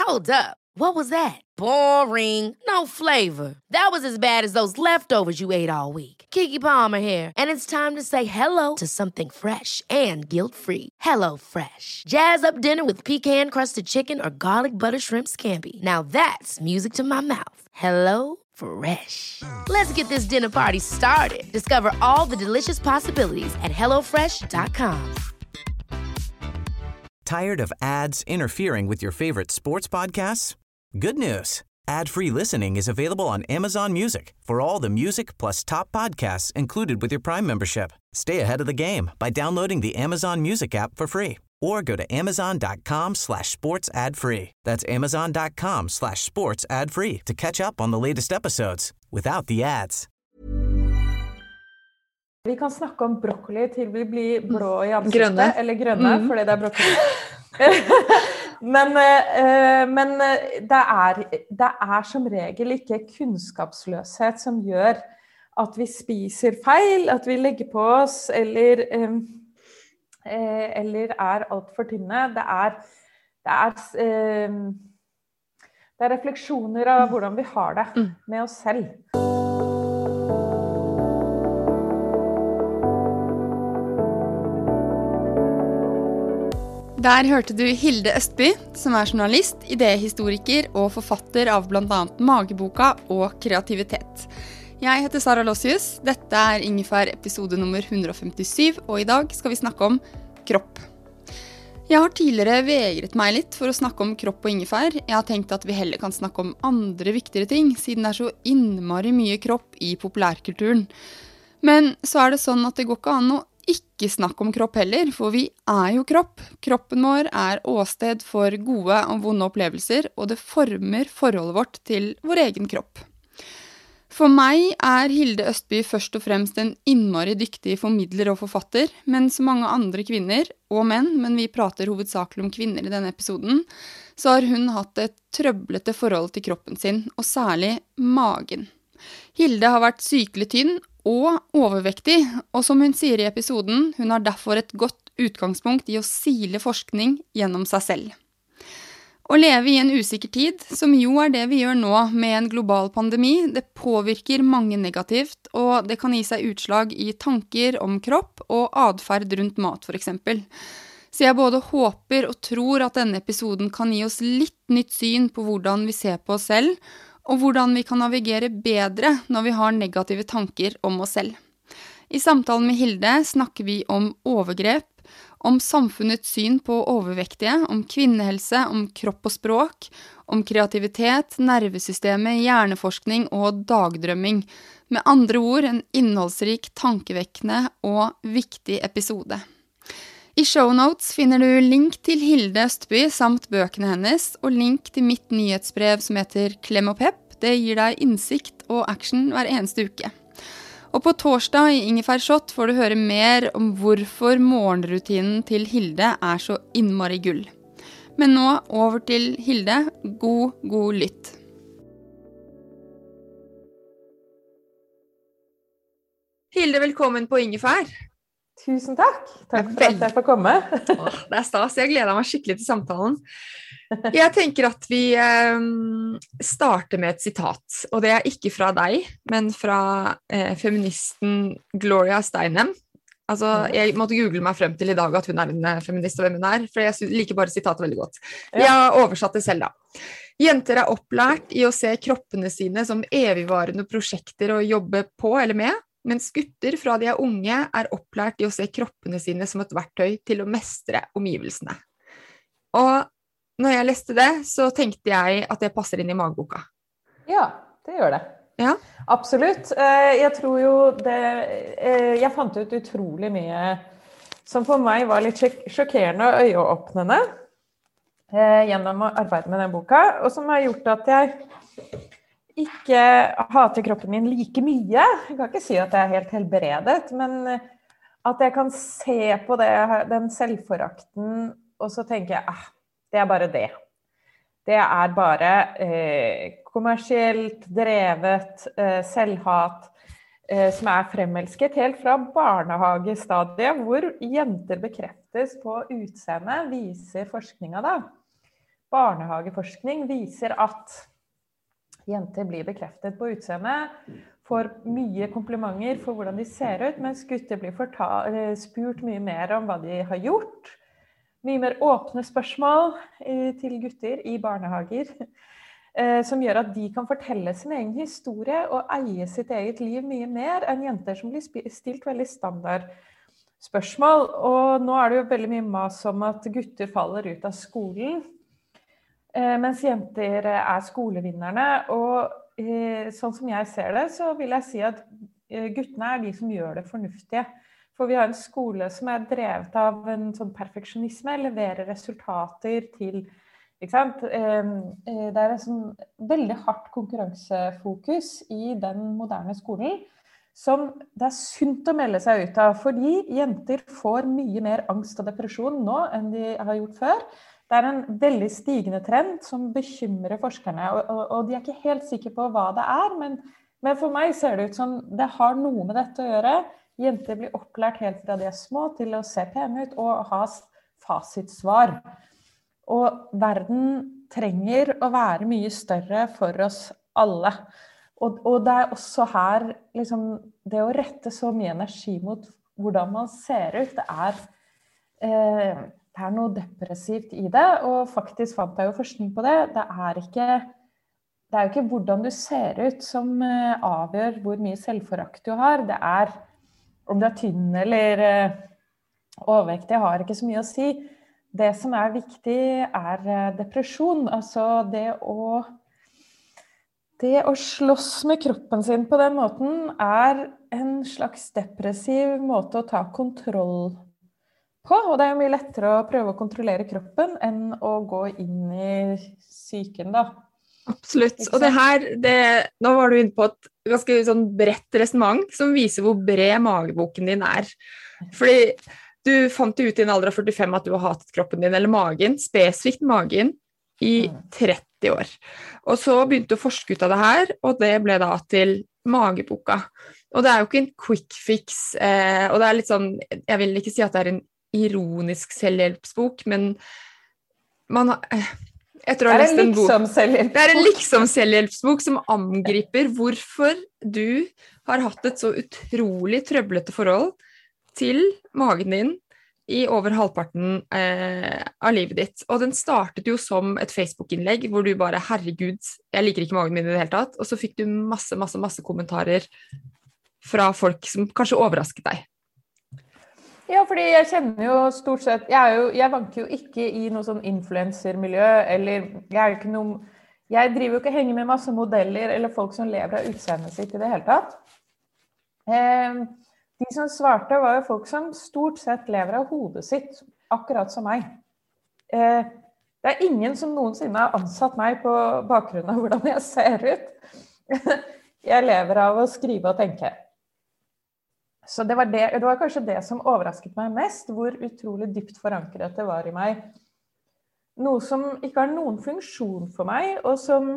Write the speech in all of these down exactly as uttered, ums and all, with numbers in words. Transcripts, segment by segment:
Hold up. What was that? Boring. No flavor. That was as bad as those leftovers you ate all week. Keke Palmer here, and it's time to say hello to something fresh and guilt-free. Hello Fresh. Jazz up dinner with pecan-crusted chicken or garlic butter shrimp scampi. Now that's music to my mouth. Hello Fresh. Let's get this dinner party started. Discover all the delicious possibilities at hello fresh dot com. Tired of ads interfering with your favorite sports podcasts? Good news. Ad-free listening is available on Amazon Music for all the music plus top podcasts included with your Prime membership. Stay ahead of the game by downloading the Amazon Music app for free or go to amazon.com slash sports ad free. That's amazon.com slash sports ad free to catch up on the latest episodes without the ads. Vi kan snakke om broccoli til vi blir blå i ansiktet, grønne. eller grønne, Mm. fordi det er broccoli. men uh, men det, er, det er som regel ikke kunnskapsløshet som gjør at vi spiser feil, at vi legger på oss, eller, um, uh, eller er alt for tynne. Det er, det, er, um, det er refleksjoner av hvordan vi har det Mm. med oss selv. Der hørte du Hilde Østby, som er journalist, idéhistoriker og forfatter av blant annet Mageboka og Kreativitet. Jeg heter Sara Lossius, dette er Ingefær episode nummer one hundred fifty-seven, og i dag skal vi snakke om kropp. Jeg har tidligere vegret meg litt for å snakke om kropp og ingefær. Jeg har tenkt at vi heller kan snakke om andre viktigere ting, siden det er så innmari mye kropp i populærkulturen. Men så er det sånn at det går ikke an å ikke snakke om kropp heller, for vi er jo kropp. Kroppen vår er åsted for gode og vonde opplevelser, og det former forholdet vårt til vår egen kropp. For meg er Hilde Østby først og fremst en innmari dyktig formidler og forfatter, men som mange andre kvinner og menn, men vi prater hovedsakelig om kvinner i denne episoden, så har hun hatt et trøblete forhold til kroppen sin, og særlig magen. Hilde har vært sykelig tynn og overvektig, og som hun sier i episoden, hun har derfor et godt utgangspunkt i å sile forskning gjennom seg selv. Å leve i en usikker tid, som jo er det vi gjør nå med en global pandemi, det påvirker mange negativt, og det kan gi seg utslag i tanker om kropp og adferd rundt mat for eksempel. Så jeg både håper og tror at denne episoden kan gi oss litt nytt syn på hvordan vi ser på oss selv, og hvordan vi kan navigere bedre når vi har negative tanker om oss selv. I samtalen med Hilde snakker vi om overgrep, om samfunnets syn på overvektige, om kvinnehelse, om kropp og språk, om kreativitet, nervesystemet, hjerneforskning og dagdrømming. Med andre ord en innholdsrik, tankevekkende og viktig episode. I shownotes finner du link til Hilde Østby samt bøkene hennes, og link til mitt nyhetsbrev som heter Klem og Pepp. Det gir deg innsikt og action hver eneste uke. Og på torsdag i Ingefær Shot får du høre mer om hvorfor morgenrutinen til Hilde er så innmari gull. Men nå over til Hilde. God, god lytt. Hilde, velkommen på Ingefær. Tusen takk. Takk for at jeg får komme. Åh, det er stas. Jeg gleder meg skikkelig til samtalen. Jeg tenker at vi eh, starter med et sitat, og det er ikke fra deg, men fra eh, feministen Gloria Steinem. Altså, jeg måtte google meg frem til i dag at hun er en feminist og hvem hun er, for jeg liker bare sitatet veldig godt. Jeg har oversatt det selv da. Jenter er opplært i å se kroppene sine som evigvarende prosjekter å jobbe på eller med, mens gutter fra de er unge er opplært i å se kroppene sine som et verktøy til å mestre omgivelsene. Og når jeg leste det, så tenkte jeg at det passer inn i Mageboka. Ja, det gjør det. Ja. Absolutt. Jeg tror jo det, jeg fant ut utrolig mye som for meg var litt sjokkerende og øyeåpnende gjennom å arbeide med den boka, og som har gjort at jeg ikke hater kroppen min like mye. Jeg kan ikke si at jeg er helt helbredet, men at jeg kan se på det, den selvforakten, og så tenker jeg, ah, det er bare det. Det er bare eh, kommersielt drevet eh, selvhat eh, som er fremelsket helt fra barnehagestadiet, hvor jenter bekreftes på utseende, viser forskninga da. barnehageforskning viser at jenter blir bekreftet på utseende, får mye komplimenter for hvordan de ser ut, mens gutter blir spurt mye mer om hva de har gjort. Mye mer åpne spørsmål til gutter i barnehager, som gjør at de kan fortelle sin egen historie og eie sitt eget liv mye mer enn jenter som blir stilt veldig standard spørsmål. Og nå er det jo veldig mye mas om at gutter faller ut av skolen, mens jenter er skolevinnerne. Og sånn som jeg ser det, så vil jeg si at guttene er de som gjør det fornuftige. For vi har en skole som er drevet av en sånn perfeksjonisme, leverer resultater til, ikke sant? Det er en sånn veldig hardt konkurransefokus i den moderne skolen, som det er sunt å melde seg ut av, fordi jenter får mye mer angst og depresjon nå enn de har gjort før. Det er en veldig stigende trend som bekymrer forskerne, og, og, og de er ikke helt sikre på hva det er, men, men for meg ser det ut som det har noe med dette å gjøre. Jenter blir opplært helt fra de er små til å se pene ut og ha fasitsvar. Og verden trenger å være mye større for oss alle. Og, og det er også her, liksom, det å rette så mye energi mot hvordan man ser ut, det er, eh, det er noe depressivt i det, og faktisk fant jeg jo forskning på det. Det er ikke, det er jo ikke hvordan du ser ut som eh, avgjør hvor mye selvforakt du har. Det er om du er tynn eller eh, overvektig, har ikke så mye å si. Det som er viktig er eh, depresjon, altså det å Det å slåss med kroppen sin på den måten er en slags depressiv måte å ta kontroll på, og det er jo mye lettere å prøve å kontrollere kroppen enn å gå inn i psyken da. Absolutt, og det her, det, nå var du inne på et ganske sånn bredt resonemang som viser hvor bred mageboken din er. Fordi du fant ut i en alder av førtifem at du har hatet kroppen din, eller magen, spesifikt magen, i tretti år. Og så begynte du å forske ut av det her, og det ble da til mageboka. Og det er jo ikke en quick fix, eh, og det er litt sånn, jeg vil ikke si at det er en ironisk selvhjelpsbok, men man har, eh, etter å ha lest en bok, det er en liksom selvhjelpsbok som angriper hvorfor du har hatt et så utrolig trøblete forhold til magen din i over halvparten eh, av livet ditt. Og den startet jo som et Facebook-innlegg, hvor du bare, herregud, jeg liker ikke magen min i det hele tatt, og så fikk du masse, masse, masse kommentarer fra folk som kanskje overrasket deg. Ja, fordi jeg kjenner jo stort sett, jeg, er jo, jeg vanker jo ikke i noe sånn influencer-miljø, eller jeg er jo ikke noe, jeg driver jo ikke henger med masse modeller, eller folk som lever av utseendet sitt i det hele tatt. Eh, De som svarte var jo folk som stort sett lever av hodet sitt, akkurat som meg. Eh, det er ingen som noensinne har ansatt meg på bakgrunn av hvordan jeg ser ut. Jeg lever av å skrive og tenke. Så det var, det, det var kanskje det som overrasket meg mest, hvor utrolig dypt forankret det var i meg. Noe som ikke har noen funksjon for meg, og som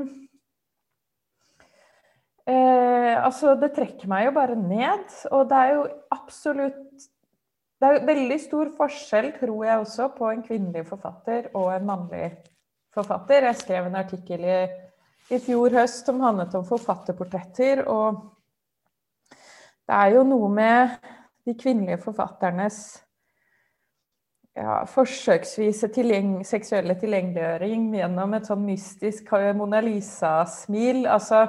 Eh, altså, det trekker meg jo bare ned, og det er jo absolutt, det er jo veldig stor forskjell, tror jeg også, på en kvinnelig forfatter og en mannlig forfatter. Jeg skrev en artikkel i, i fjor høst som handlet om forfatterportretter, og det er jo noe med de kvinnelige forfatternes ja, forsøksvise tilgjeng, seksuelle tilgjengeliggjøring gjennom et sånn mystisk Mona Lisa-smil, altså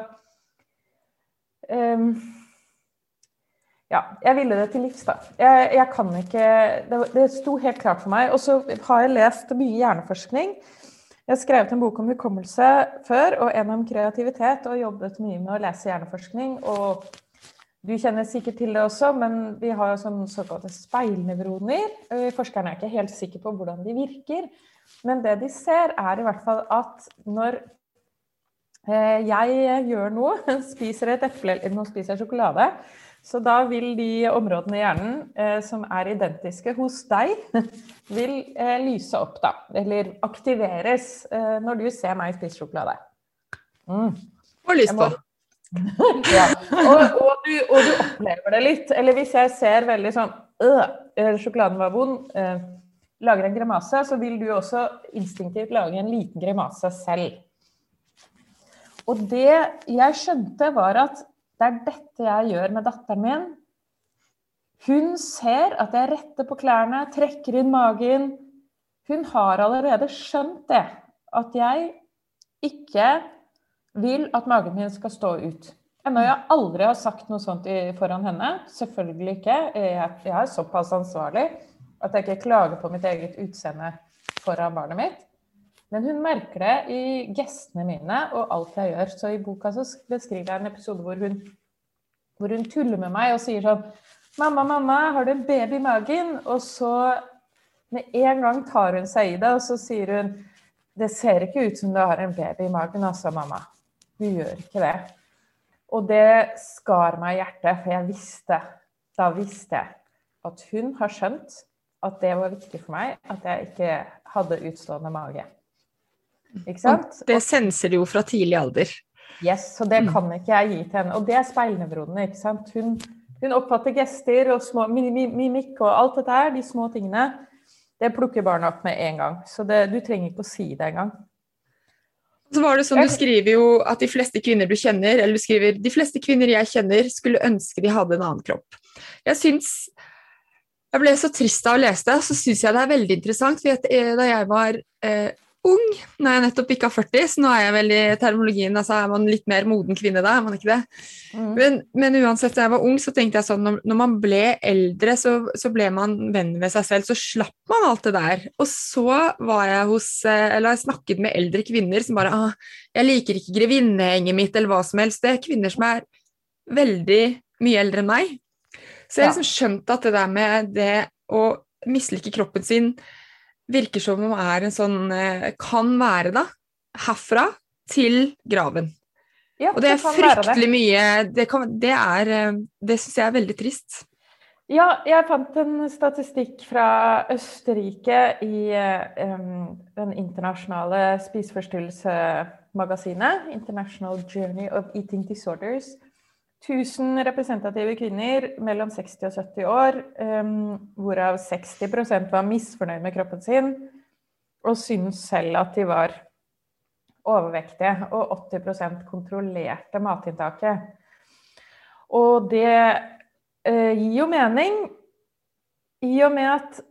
Um, ja, jeg ville det til livs da. Jeg, jeg kan ikke, det, det sto helt klart for meg, og så har jeg lest mye hjerneforskning. Jeg har skrevet en bok om hukommelse før, og en om kreativitet, og jobbet mye med å lese hjerneforskning, og du kjenner sikkert til det også, men vi har sånn såkalte speilnevroner. Forskerne er ikke helt sikre på hvordan de virker, men det de ser er i hvert fall at når jeg gjør noe, spiser et eple, eller nå spiser jeg sjokolade, så da vil de områdene i hjernen eh, som er identiske hos deg, vil eh, lyse opp da, eller aktiveres øh, når du ser meg spise sjokolade. Mm. Og lyst på. Ja, og, og, du, og du opplever det litt, eller hvis jeg ser veldig sånn, øh, sjokoladen var vond, øh, lager en grimase, så vil du også instinktivt lage en liten grimase selv. Og det jeg skjønte var at det er dette jeg gjør med datteren min. Hun ser at jeg retter på klærne, trekker inn magen. Hun har allerede skjønt det, at jeg ikke vil at magen min skal stå ut. Ennå jeg aldri har sagt noe sånt foran henne, selvfølgelig ikke. Jeg, jeg er såpass ansvarlig at jeg ikke klager på mitt eget utseende foran barnet mitt. Men hun merker det i gestene mine og alt jeg gjør. Så i boka så beskriver jeg en episode hvor hun, hvor hun tuller med meg og sier sånn, mamma, mamma, har du en baby i magen? Og så med en gang tar hun seg i det, og så sier hun, det ser ikke ut som du har en baby i magen, altså mamma. Du gjør ikke det. Og det skar meg i hjertet, for jeg visste, da visste jeg at hun har skjønt at det var viktig for meg, at jeg ikke hadde utstående mage. Ikke sant? Og det senser du jo fra tidlig alder. Yes, så det kan ikke jeg gi til henne. Og det er speilnevronene, ikke sant? Hun, hun oppfatter gester og små, mimikk og alt dette her, de små tingene, det plukker barna opp med en gang. Så det, du trenger ikke å si det en gang. Så var det sånn, du skriver jo at de fleste kvinner du kjenner, eller du skriver, de fleste kvinner jeg kjenner skulle ønske de hadde en annen kropp. Jeg synes, jeg ble så trist av å lese det, så synes jeg det er veldig interessant, for da jeg var eh, ung, når jeg nettopp ikke har førti, så nå er jeg vel i terminologien, altså er man litt mer moden kvinne da, er man ikke det? Mm. Men, men uansett, da jeg var ung, så tenkte jeg sånn, når, når man ble eldre, så, så ble man venn med seg selv, så slapp man alt det der. Og så var jeg hos, eller jeg snakket med eldre kvinner som bare, ah, jeg liker ikke grevinnehenget mitt, eller hva som helst. Det er kvinner som er veldig mye eldre enn meg. Så jeg har liksom skjønt at det der med det å mislike kroppen sin, virker som om er en sånn, kan være da, herfra til graven. Ja, og det er det fryktelig det. Mye, det, kan, det, er, det synes jeg er veldig trist. Ja, jeg fant en statistikk fra Østerrike i um, den internasjonale spiseforstyrrelsesmagasinet, International Journey of Eating Disorders. Tusen representative kvinner mellom seksti og sytti år, um, hvorav seksti prosent var misfornøyd med kroppen sin, og synes selv at de var overvektige, og åtti prosent kontrollerte matinntaket. Og det uh, gir jo mening, i og med at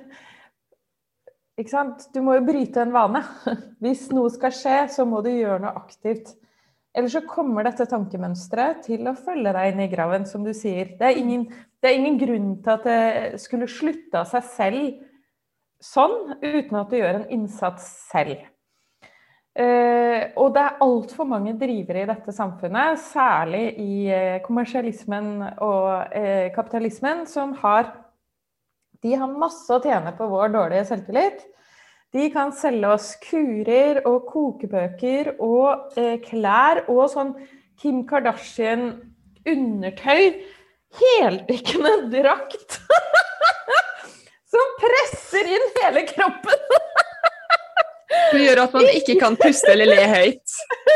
ikke sant? Du må jo bryte en vane. Hvis noe skal skje, så må du gjøre noe aktivt. Ellers så kommer dette tankemønstret til å følge deg inn i graven, som du sier. Det er ingen, det er ingen grunn til at det skulle slutte av seg selv sånn, uten at du gjør en innsats selv. Uh, og det er alt for mange drivere i dette samfunnet, særlig i uh, kommersialismen og uh, kapitalismen, som har, de har masse å tjene på vår dårlige selvtillit. De kan selge oss kurer og kokebøker og eh, klær og sånn Kim Kardashian undertøy, heldekkende drakt som presser inn hele kroppen. Det gjør at man ikke kan puste eller le høyt.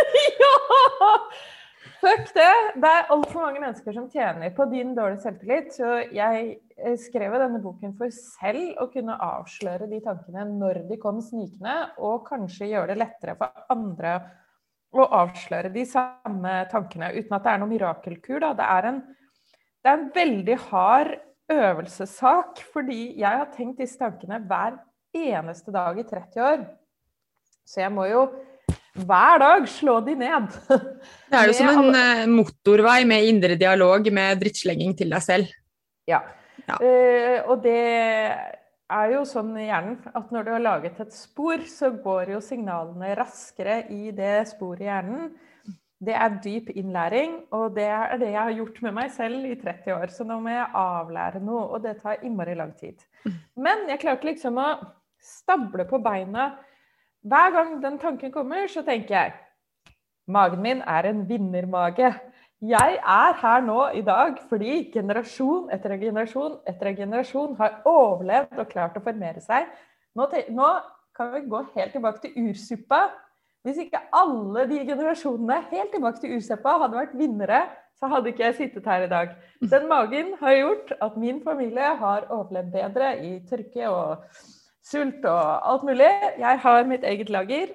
Ja! Fuck det. Det er alt for mange mennesker som tjener på din dårlige selvtillit, så jeg skrev denne boken for selv å kunne avsløre de tankene når de kom snikende, og kanskje gjøre det lettere for andre å avsløre de samme tankene, uten at det er noen mirakelkur. Da. Det er en, det er en veldig hard øvelsessak, fordi jeg har tenkt disse tankene hver eneste dag i tretti år. Så jeg må jo hver dag slå de ned. Det er jo som en alle... motorvei med indre dialog med drittslenging til deg selv. Ja, ja. Uh, og det er jo sånn i hjernen at når du har laget et spor, så går jo signalene raskere i det sporet i hjernen. Det er dyp innlæring, og det er det jeg har gjort med meg selv i tretti år. Så nå må jeg avlære noe, og det tar innmari lang tid. Men jeg klarte liksom å stable på beina. Hver gang den tanken kommer, så tenker jeg, magen min er en vinnermage. Jeg er her nå i dag fordi generasjon etter generasjon etter generasjon har overlevd og klart å formere seg. Nå, nå kan vi gå helt tilbake til ursuppa. Hvis ikke alle de generasjonene helt tilbake til ursuppa hadde vært vinnere, så hadde ikke jeg sittet her i dag. Den magen har gjort at min familie har overlevd bedre i tørke og sult og alt mulig. Jeg har mitt eget lager.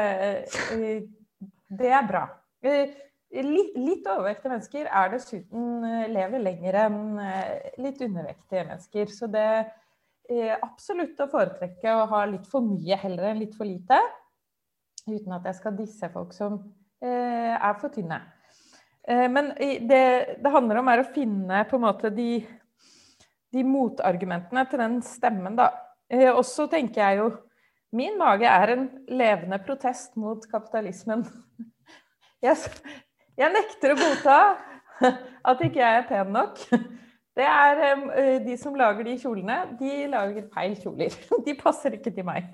Det er bra. Litt, litt overvektige mennesker er dessuten lever lenger enn litt undervektige mennesker. Så det er absolutt å foretrekke å ha litt for mye heller enn litt for lite. Uten at jeg skal disse folk som er for tynne. Men det, det handler om er å finne på en måte de, de motargumentene til den stemmen da. Og så tenker jeg jo, min mage er en levende protest mot kapitalismen. Jeg, jeg nekter å godta at ikke jeg er pen nok. Det er de som lager de kjolene, de lager feil kjoler. De passer ikke til meg.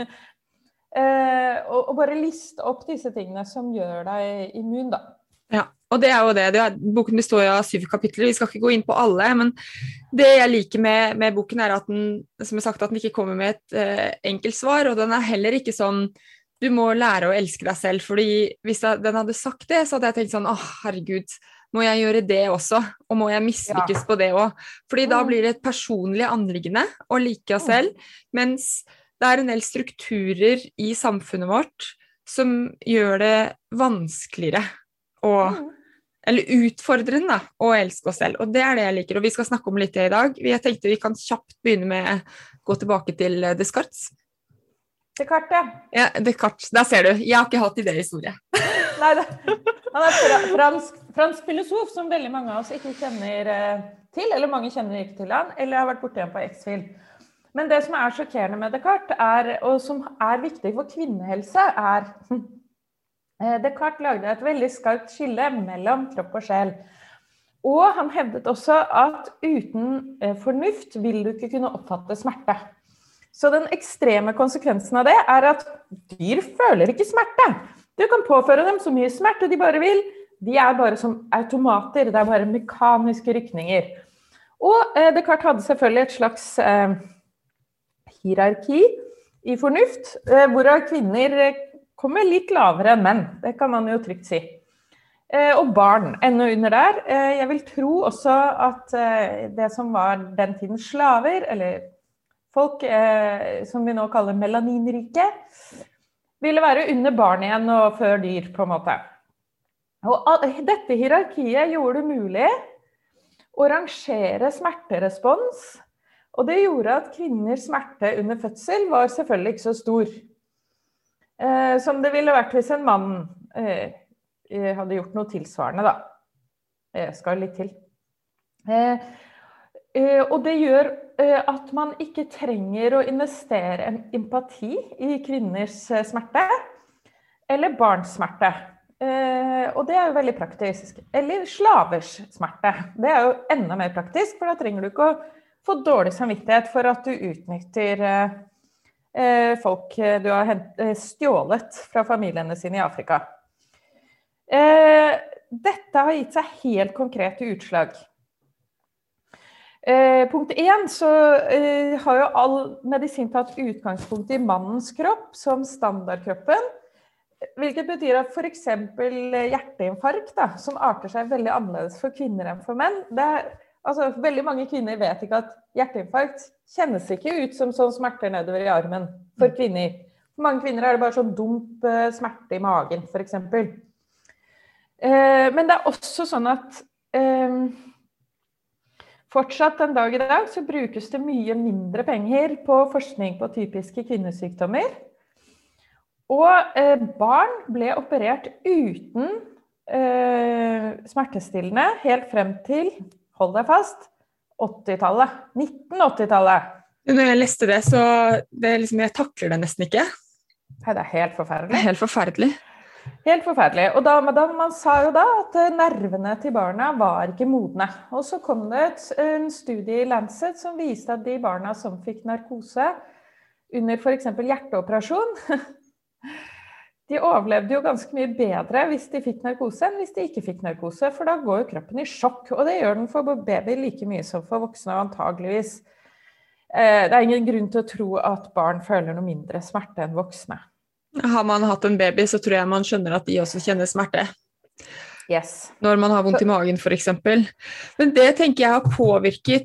Og, og bare liste opp disse tingene som gjør deg immun da. Ja, og det er jo det. det er, boken består av syv kapitler, vi skal ikke gå inn på alle, men det jeg liker med, med boken er at den, som jeg sagt, at den ikke kommer med et uh, enkelt svar, og den er heller ikke sånn, du må lære å elske deg selv, fordi hvis jeg, den hadde sagt det, så hadde jeg tenkt sånn, åh, herregud, må jeg gjøre det også, og må jeg mislykkes ja. På det også, fordi da blir det et personlig anliggende å like oss selv, mens det er en del strukturer i samfunnet vårt som gjør det vanskeligere og, eller utfordrende da, å elske oss selv, og det er det jeg liker, og vi skal snakke om litt det i dag. Jeg tenkte vi kan kjapt begynne med å gå tilbake til Descartes. Descartes, ja. Ja, Descartes, der ser du. Jeg har ikke hatt idéhistorie. Nei, det, han er fransk, fransk filosof som veldig mange av oss ikke kjenner til, eller mange kjenner ikke til han, eller har vært borte igjen på X-Fil. Men det som er sjokkerende med Descartes, er, og som er viktig for kvinnehelse, er Descartes lagde et veldig skarpt skille mellom kropp og sjel. Og han hevdet også at uten fornuft vil du ikke kunne oppfatte smerte. Så den ekstreme konsekvensen av det er at dyr føler ikke smerte. Du kan påføre dem så mye smerte de bare vil. De er bare som automater, det er bare mekaniske rykninger. Og eh, Descartes hadde selvfølgelig et slags eh, hierarki i fornuft, eh, hvorav kvinner eh, kommer litt lavere enn menn, det kan man jo trygt si. Eh, og barn, enda under der. Eh, jeg vil tro også at eh, det som var den tiden slaver, eller folk eh, som vi nå kaller melaninrike, ville være under barn igjen og før dyr, på en måte. Og uh, dette hierarkiet gjorde det mulig å rangere smerterespons, og det gjorde at kvinners smerte under fødsel var selvfølgelig ikke så stor. Eh, som det ville vært hvis en mann eh, hadde gjort noe tilsvarende da. Jeg skal litt til. Eh, eh, og det gjør eh, at man ikke trenger å investere en empati i kvinners eh, smerte, eller barns smerte. Eh, og det er jo veldig praktisk. Eller slavers smerte. Det er jo enda mer praktisk, for da trenger du ikke å få dårlig samvittighet for at du utnytter eh, folk du har hent, stjålet fra familiene sine i Afrika. Eh, dette har gitt seg helt konkrete utslag. Eh, punkt én, så eh, har jo all medisin tatt utgangspunkt i mannens kropp som standardkroppen, hvilket betyr at for eksempel hjerteinfarkt, da, som arter seg veldig annerledes for kvinner enn for menn, det er altså, veldig mange kvinner vet ikke at hjerteinfarkt kjennes ikke ut som sånn smerter nedover i armen for kvinner. For mange kvinner er det bare sånn dump smerte i magen, for eksempel. Eh, men det er også sånn at eh, fortsatt en dag i dag så brukes det mye mindre penger på forskning på typiske kvinnesykdommer. Og eh, barn ble operert uten eh, smertestillende helt frem til hold deg fast, åttitallet, nitten åttitallet. Når jeg leste det, så det liksom, jeg takler det nesten ikke. Nei, det er helt forferdelig. Det er helt forferdelig. Helt forferdelig. Og da, da, man sa jo da at nervene til barna var ikke modne. Og så kom det et, en studie i Lancet som viste at de barna som fikk narkose under for eksempel hjerteoperasjon, de overlevde jo ganske mye bedre hvis de fikk narkose enn hvis de ikke fikk narkose, for da går jo kroppen i sjokk, og det gjør den for baby like mye som for voksne, antageligvis. Eh, det er ingen grunn til å tro at barn føler noe mindre smerte enn voksne. Har man hatt en baby, så tror jeg man skjønner at de også kjenner smerte. Yes. Når man har vondt i magen, for eksempel. Men det tenker jeg har påvirket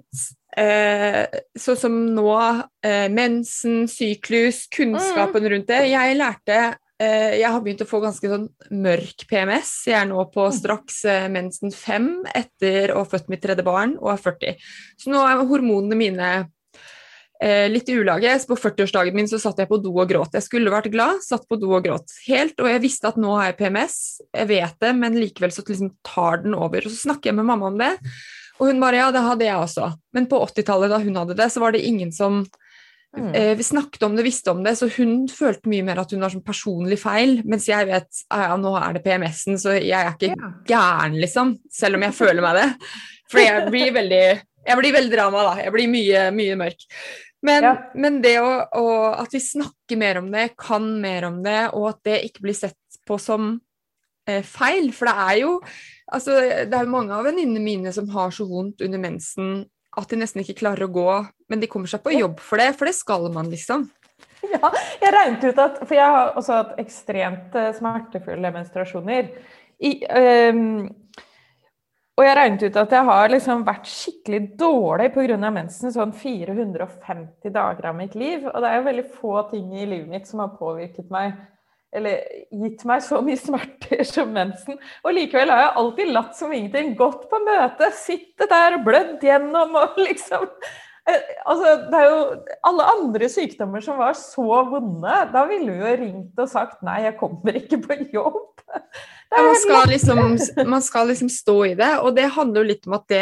eh, sånn som nå, eh, mensen, syklus, kunnskapen mm. rundt det. Jeg lærte, eh, jeg har begynt å få ganske sånn mørk P M S. Jeg er nå på straks eh, mensen fem etter å ha født mitt tredje barn og er førti. Så nå er hormonene mine Eh, litt i ulage. På førti-årsdagen min så satt jeg på do og gråt. Jeg skulle vært glad, satt på do og gråt. Helt, og jeg visste at nå har jeg P M S. Jeg vet det, men likevel så liksom tar den over. Og så snakker jeg med mamma om det, og hun bare, ja, det hadde jeg også. Men på åttitallet da hun hadde det, så var det ingen som mm. eh, vi snakket om det, visste om det, så hun følte mye mer at hun var sånn personlig feil, mens jeg vet, ja, nå er det P M S-en, så jeg er ikke ja. gæren, liksom, selv om jeg føler meg det. For jeg blir veldig, jeg blir veldig drama da, jeg blir mye, mye mørk. Men, ja. men det å, å, at vi snakker mer om det, kan mer om det, og at det ikke blir sett på som eh, feil, for det er jo, altså, det er jo mange av venninnene mine som har så vondt under mensen, at de nesten ikke klarer å gå, men de kommer seg på jobb for det, for det skal man liksom. Ja, jeg regnet ut at, for jeg har også hatt ekstremt smertefulle menstruasjoner, I, um, og jeg regnet ut at jeg har liksom vært skikkelig dårlig på grunn av mensen, sånn fire hundre og femti dager av mitt liv, og det er jo veldig få ting i livet mitt som har påvirket meg, eller gitt meg så mye smerter som mensen, og likevel har jeg alltid latt som ingenting, gått på møte, sittet der og blødd gjennom, og liksom, altså det er jo alle andre sykdommer som var så vonde, da ville vi jo ringt og sagt, nei, jeg kommer ikke på jobb. Ja, man, skal liksom, man skal liksom stå i det, og det handler jo litt om at det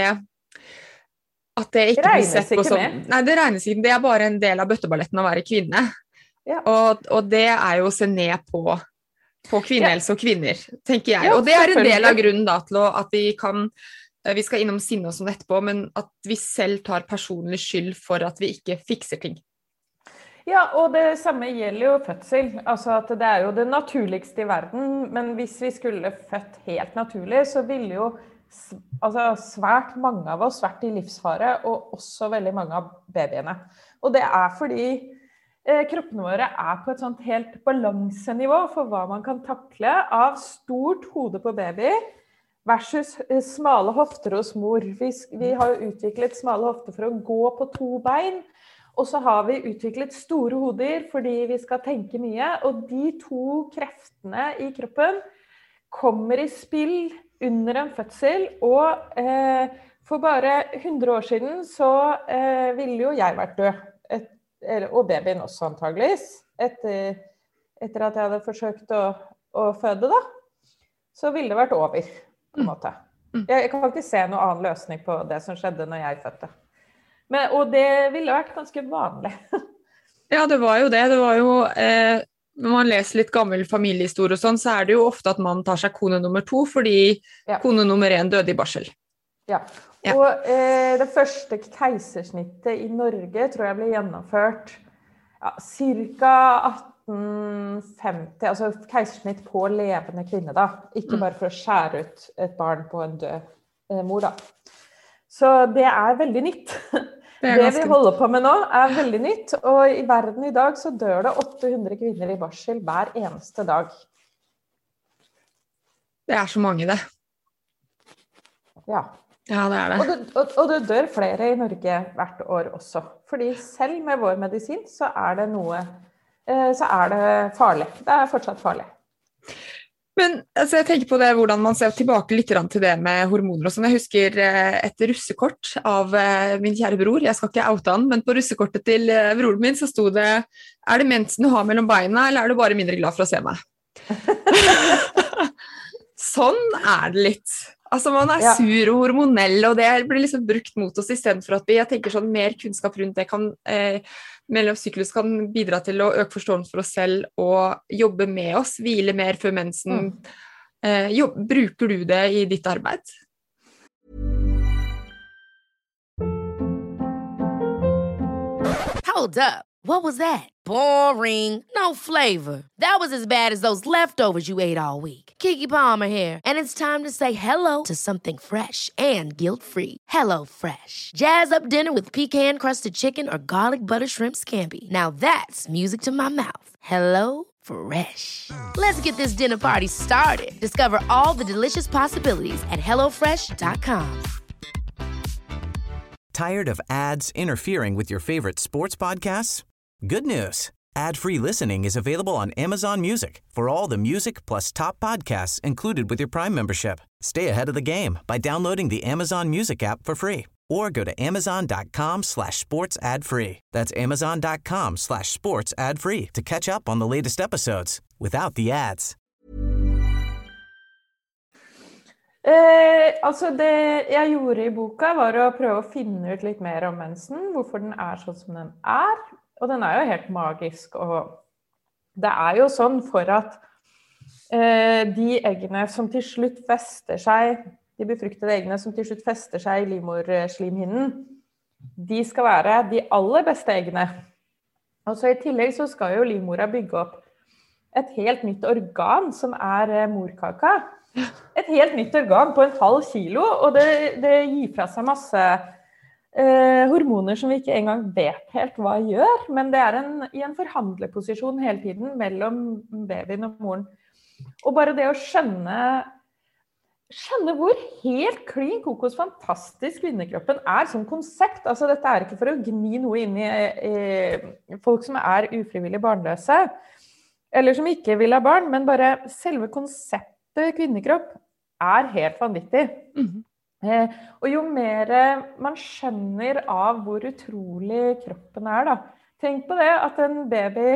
at det ikke blir sett på som nei, det regnes ikke, det er bare en del av bøtteballetten å være kvinne ja. og, og det er jo å se ned på på kvinnehelse og kvinner, tenker jeg, ja, og det er en del av grunnen da, til å, at vi kan vi skal innom sinne og sånn etterpå, men at vi selv tar personlig skyld for at vi ikke fikser ting. Ja, og det samme gjelder jo fødsel, altså at det er jo det naturligste i verden, men hvis vi skulle født helt naturlig, så ville jo altså, svært mange av oss vært i livsfare, og også veldig mange av babyene. Og det er fordi eh, kroppene våre er på et sånt helt balansenivå for hva man kan takle av stort hode på baby, versus smale hofter hos mor. Vi, vi har jo utviklet smale hofter for å gå på to bein, og så har vi utviklet store hoder fordi vi skal tenke mye, og de to kreftene i kroppen kommer i spill under en fødsel, og eh, for bare hundre år siden så eh, ville jo jeg vært død, Et, og babyen også antageligvis, etter, etter at jeg hadde forsøkt å, å føde da, så ville det vært over, på en måte. Jeg, jeg kan ikke se noen annen løsning på det som skjedde når jeg fødte. Men, og det ville vært ganske vanlig. Ja, det var jo det. Det var jo, eh, når man leser litt gammel familiehistorie og sånn, så er det jo ofte at man tar seg kone nummer to, fordi ja. kone nummer en døde i barsel. Ja, ja. Og eh, det første keisersnittet i Norge tror jeg ble gjennomført ja, cirka atten femti, altså keisersnitt på levende kvinne da, ikke bare for å skjære ut et barn på en død eh, mor da. Så det er veldig nytt. Det, det vi holder på med nå er veldig nytt, og i verden i dag så dør det åtte hundre kvinner i barsel hver eneste dag. Det er så mange det. Ja. Ja, det er det. Og det, og, og det dør flere i Norge hvert år også. Fordi selv med vår medisin så er det noe, så er det farlig. Det er fortsatt farlig. Men altså, jeg tenker på det, hvordan man ser tilbake litt til det med hormoner og sånn. Jeg husker et russekort av min kjære bror, jeg skal ikke oute han, men på russekortet til broren min så sto det, er det mensen du har mellom beina, eller er du bare mindre glad for å se meg? Sånn er det litt. Altså man er ja. sur og hormonell, og det blir liksom brukt mot oss i stedet for at vi, jeg tenker sånn, mer kunnskap rundt det kan... Eh, mellom syklus kan bidra til å øke forståelse for oss selv og jobbe med oss, hvile mer før mensen. Mm. Eh, jobb, bruker du det i ditt arbeid? Hold up. What was that? Boring. No flavor. That was as bad as those leftovers you ate all week. Keke Palmer here, and it's time to say hello to something fresh and guilt-free. Hello Fresh. Jazz up dinner with pecan-crusted chicken or garlic butter shrimp scampi. Now that's music to my mouth. Hello Fresh. Let's get this dinner party started. Discover all the delicious possibilities at hello fresh dot com. Tired of ads interfering with your favorite sports podcasts? Good news. Ad-free listening is available on Amazon Music for all the music plus top podcasts included with your Prime membership. Stay ahead of the game by downloading the Amazon Music app for free or go to amazon.com slash sports ad free. That's amazon.com slash sports ad free to catch up on the latest episodes without the ads. Eh, altså det jeg gjorde i boka var å prøve å finne ut litt mer om mensen, hvorfor den er sånn som den er. Og den er jo helt magisk, og det er jo sånn for at eh, de eggene som til slutt fester seg, de befruktede eggene som til slutt fester seg i livmorslimhinnen, de skal være de aller beste eggene. Og så i tillegg så skal jo livmora bygge opp et helt nytt organ som er eh, morkaka. Et helt nytt organ på en halv kilo, og det, det gir fra seg masse eh, hormoner som vi ikke engang vet helt hva gjør, men det er en, i en forhandlerposisjon hele tiden mellom babyen og moren. Og bare det å skjønne, skjønne hvor helt klin kokos fantastisk kvinnekroppen er som konsept. Altså dette er ikke for å gni noe inn i, i folk som er ufrivillig barnløse, eller som ikke vil ha barn, men bare selve konseptet kvinnekropp er helt vanvittig. Mm-hmm. Eh, og jo mer man skjønner av hvor utrolig kroppen er da. Tenk på det at en baby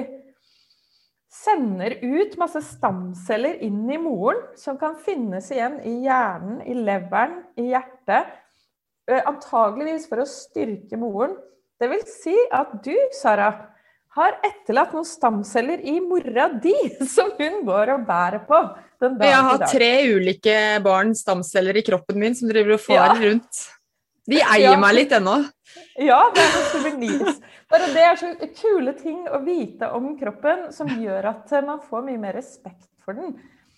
sender ut masse stamceller inn i moren som kan finnes igjen i hjernen, i leveren, i hjertet. Eh, antageligvis for å styrke moren. Det vil si at du, Sara, har etterlatt noen stamceller i mora di som hun går og bærer på. Jeg har tre ulike barn stamceller i kroppen min som driver og farer ja. rundt. De eier ja. meg litt ennå. Ja, det er noe souvenirs. Bare det er så kule ting å vite om kroppen som gjør at man får mye mer respekt for den.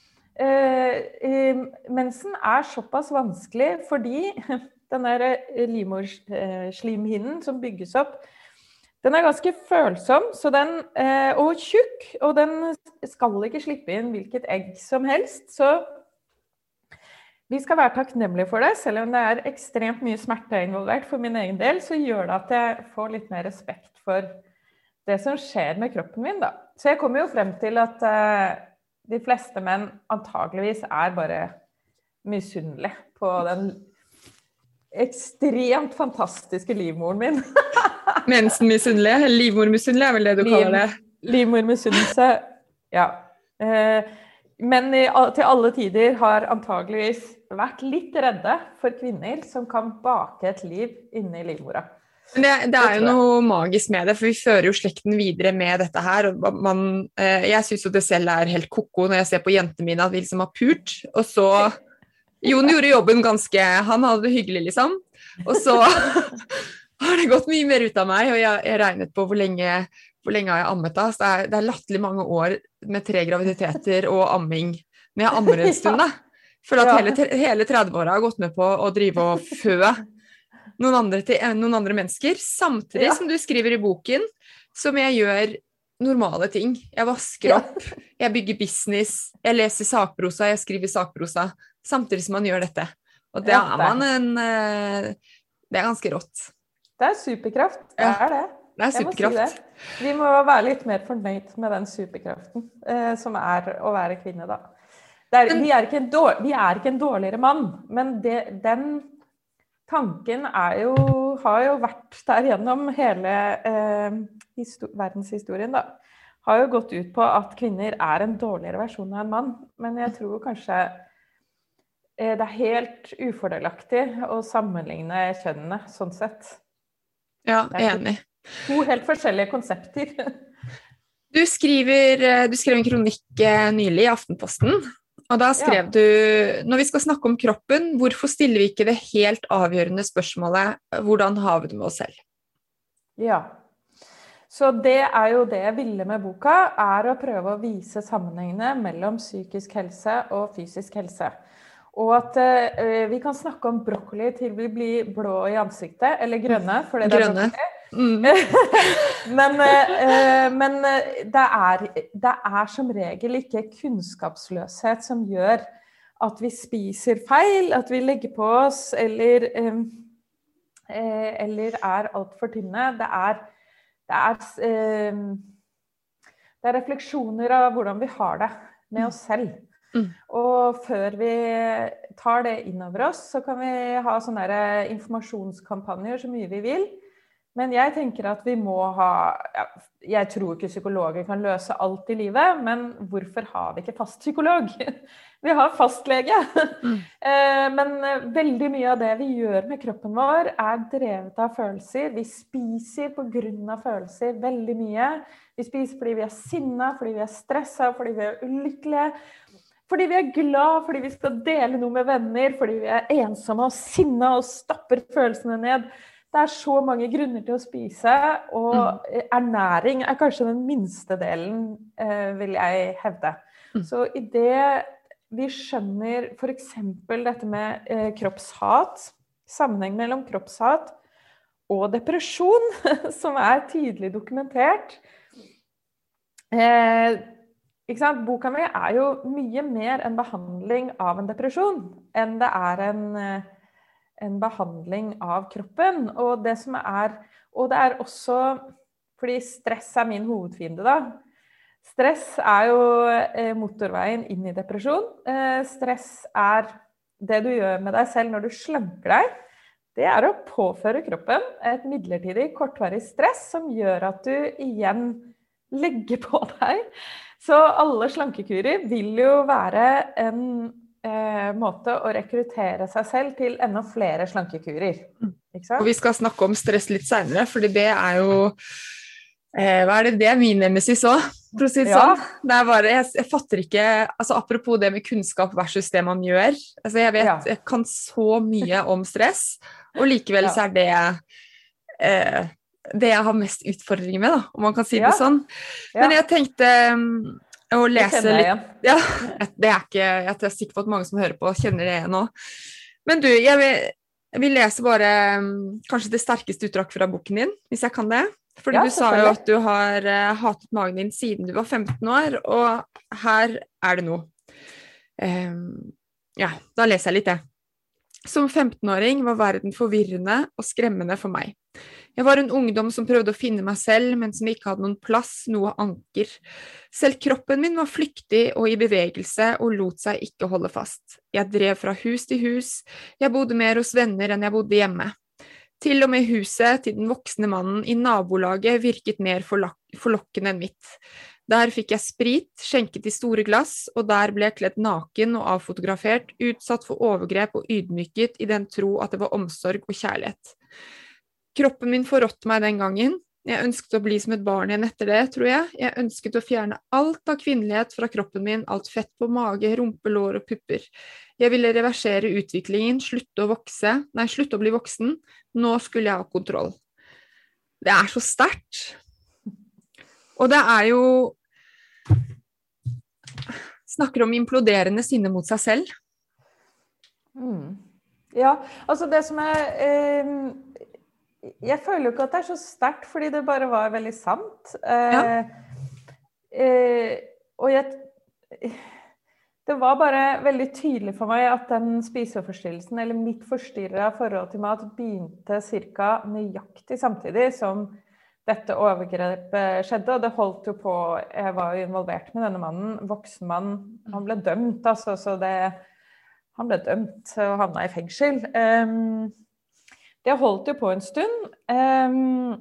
Eh, mensen er såpass vanskelig fordi den der livmorslimhinnen som bygges opp, den er ganske følsom, så den, eh, og tjukk, og den skal ikke slippe inn hvilket egg som helst, så vi skal være takknemlige for det, selv om det er ekstremt mye smerte involvert for min egen del, så gjør det at jeg får litt mer respekt for det som skjer med kroppen min da. Så jeg kommer jo frem til at eh, de fleste menn antageligvis er bare misunnelige på den ekstremt fantastiske livmoren min. Mensen-misunnelig, livmor-misunnelig er vel det du Liv, kaller det? Livmor-misunnelse, ja. Eh, men i, til alle tider har antageligvis vært litt redde for kvinner som kan bake et liv inne i livmora. Det, det er jo noe magisk med det, for vi fører jo slekten videre med dette her. Og man, eh, jeg synes jo det selv er helt koko når jeg ser på jentene mine at vi liksom har pult, og så Jon gjorde jobben ganske, han hadde det hyggelig liksom, og så har det gått mye mer ut av meg, og jeg, jeg regnet på hvor lenge, hvor lenge har jeg ammet da, så det er, det er latterlig mange år med tre graviditeter og amming, når jeg ammer en stund da, for at hele, hele tretti-åra har gått med på å drive og fø noen andre, til, noen andre mennesker, samtidig ja. som du skriver i boken, som jeg gjør normale ting. Jeg vasker opp, jeg bygger business, jeg leser sakprosa, jeg skriver sakprosa, samtidig som man gjør dette. Og det er man en, det er ganske rått. Det er superkraft, det er det. Det er superkraft. Vi må være litt mer fornøyd med den superkraften, eh, som er å være kvinne da. Er, vi, er ikke en dårlig, vi er ikke en dårligere mann, men det, den tanken er jo, har jo vært der gjennom hele eh, histor- verdenshistorien da. Har jo gått ut på at kvinner er en dårligere versjon av en mann, men jeg tror kanskje eh, det er helt ufordelaktig å sammenligne kjønnene, sånn sett. Ja, enig. To helt forskjellige konsepter. Du skriver, du skrev en kronikk nylig i Aftenposten, og da skrev ja. du, når vi skal snakke om kroppen, hvorfor stiller vi ikke det helt avgjørende spørsmålet, hvordan har vi det med oss selv? Ja, så det er jo det jeg ville med boka, er å prøve å vise sammenhengene mellom psykisk helse og fysisk helse. Og at uh, vi kan snakke om broccoli til vi blir blå i ansiktet, eller grønne, for det er broccoli. Mm. men uh, men det, er, det er som regel ikke kunnskapsløshet som gjør at vi spiser feil, at vi legger på oss, eller um, eh, eller er alt for tynne. Det er, det er, eh, det er refleksjoner av hvordan vi har det med oss selv. Mm. Og før vi tar det inn over oss, så kan vi ha sånne der informasjonskampanjer så mye vi vil. Men jeg tenker at vi må ha, ja, jeg tror ikke psykologer kan løse alt i livet, men hvorfor har vi ikke fast psykolog? Vi har fastlege. Mm. Men veldig mye av det vi gjør med kroppen vår er drevet av følelser. Vi spiser på grunn av følelser veldig mye. Vi spiser fordi vi er sinna, fordi vi er stresset, fordi vi er ulykkelige. Fordi vi er glad, fordi vi skal dele noe med venner, fordi vi er ensomme og sinna og stapper følelsene ned. Det er så mange grunner til å spise, og mm. ernæring er kanskje den minste delen, eh, vil jeg hevde. Mm. Så i det vi skjønner for eksempel dette med eh, kroppshat, sammenheng mellom kroppshat og depresjon, som er tydelig dokumentert. Eh, ikke sant? Boka mi er jo mye mer en behandling av en depresjon, enn det er en... en behandling av kroppen, og det som er, og det er også, fordi stress er min hovedfiende da, stress er jo eh, motorveien inn i depresjon, eh, stress er det du gjør med deg selv når du slanker deg, det er å påføre kroppen et midlertidig kortvarig stress som gjør at du igjen legger på deg, så alle slankekurer vil jo være en Eh, måte å rekruttere seg selv til enda flere slankekurer. Ikke sant? Og vi skal snakke om stress litt senere, fordi det er jo eh, hva er det? Det er min nemesis også, for å si det ja. sånn. Det er bare, jeg, jeg fatter ikke, altså apropos det med kunnskap versus det man gjør, altså jeg vet, ja. Jeg kan så mye om stress, og likevel ja. Så er det eh, det jeg har mest utfordringer med, da, om man kan si ja. Det sånn. Men jeg tenkte... Og lese litt. Ja, det er ikke, jeg er sikker på at mange som hører på kjenner det nå. Men du, jeg vil, jeg vil lese bare kanskje det sterkeste utdrag fra boken din, hvis jeg kan det. Fordi ja, du sa jo at du har uh, hatet magen din siden du var femten år, og her er det noe. Um, ja, da leser jeg litt det. Som femtenåring var verden forvirrende og skremmende for meg. Jeg var en ungdom som prøvde å finne meg selv, men som ikke hadde noen plass, noe anker. Selv kroppen min var flyktig og i bevegelse og lot seg ikke holde fast. Jeg drev fra hus til hus, jeg bodde mer hos venner enn jeg bodde hjemme. Til og med huset til den voksne mannen i nabolaget virket mer forlok- forlokkende enn mitt. Der fikk jeg sprit, skjenket i store glass, og der ble jeg kledd naken og avfotografert, utsatt for overgrep og ydmyket i den tro at det var omsorg og kjærlighet. Kroppen min forrådte meg den gangen. Jeg ønsket å bli som et barn igjen etter det, tror jeg. Jeg ønsket å fjerne alt av kvinnelighet fra kroppen min, alt fett på mage, rumpe, lår og pupper. Jeg ville reversere utviklingen, slutte å vokse, nei, slutte å bli voksen. Nå skulle jeg ha kontroll. Det er så sterkt. Og det er jo snakker om imploderende sinne mot seg selv. Mm. Ja, altså det som er... Eh... Jeg føler jo ikke at det er så sterkt, fordi det bare var veldig sant. Ja. Eh, eh, og jeg, det var bare veldig tydelig for meg at den spiseforstyrrelsen, eller mitt forstyrret forhold til mat, begynte cirka nøyaktig samtidig som dette overgrepet skjedde. Og det holdt jo på, jeg var jo involvert med denne mannen, voksen mann, han ble dømt, altså, så det, han ble dømt og havnet i fengsel. Um, Det holdt jo på en stund, um,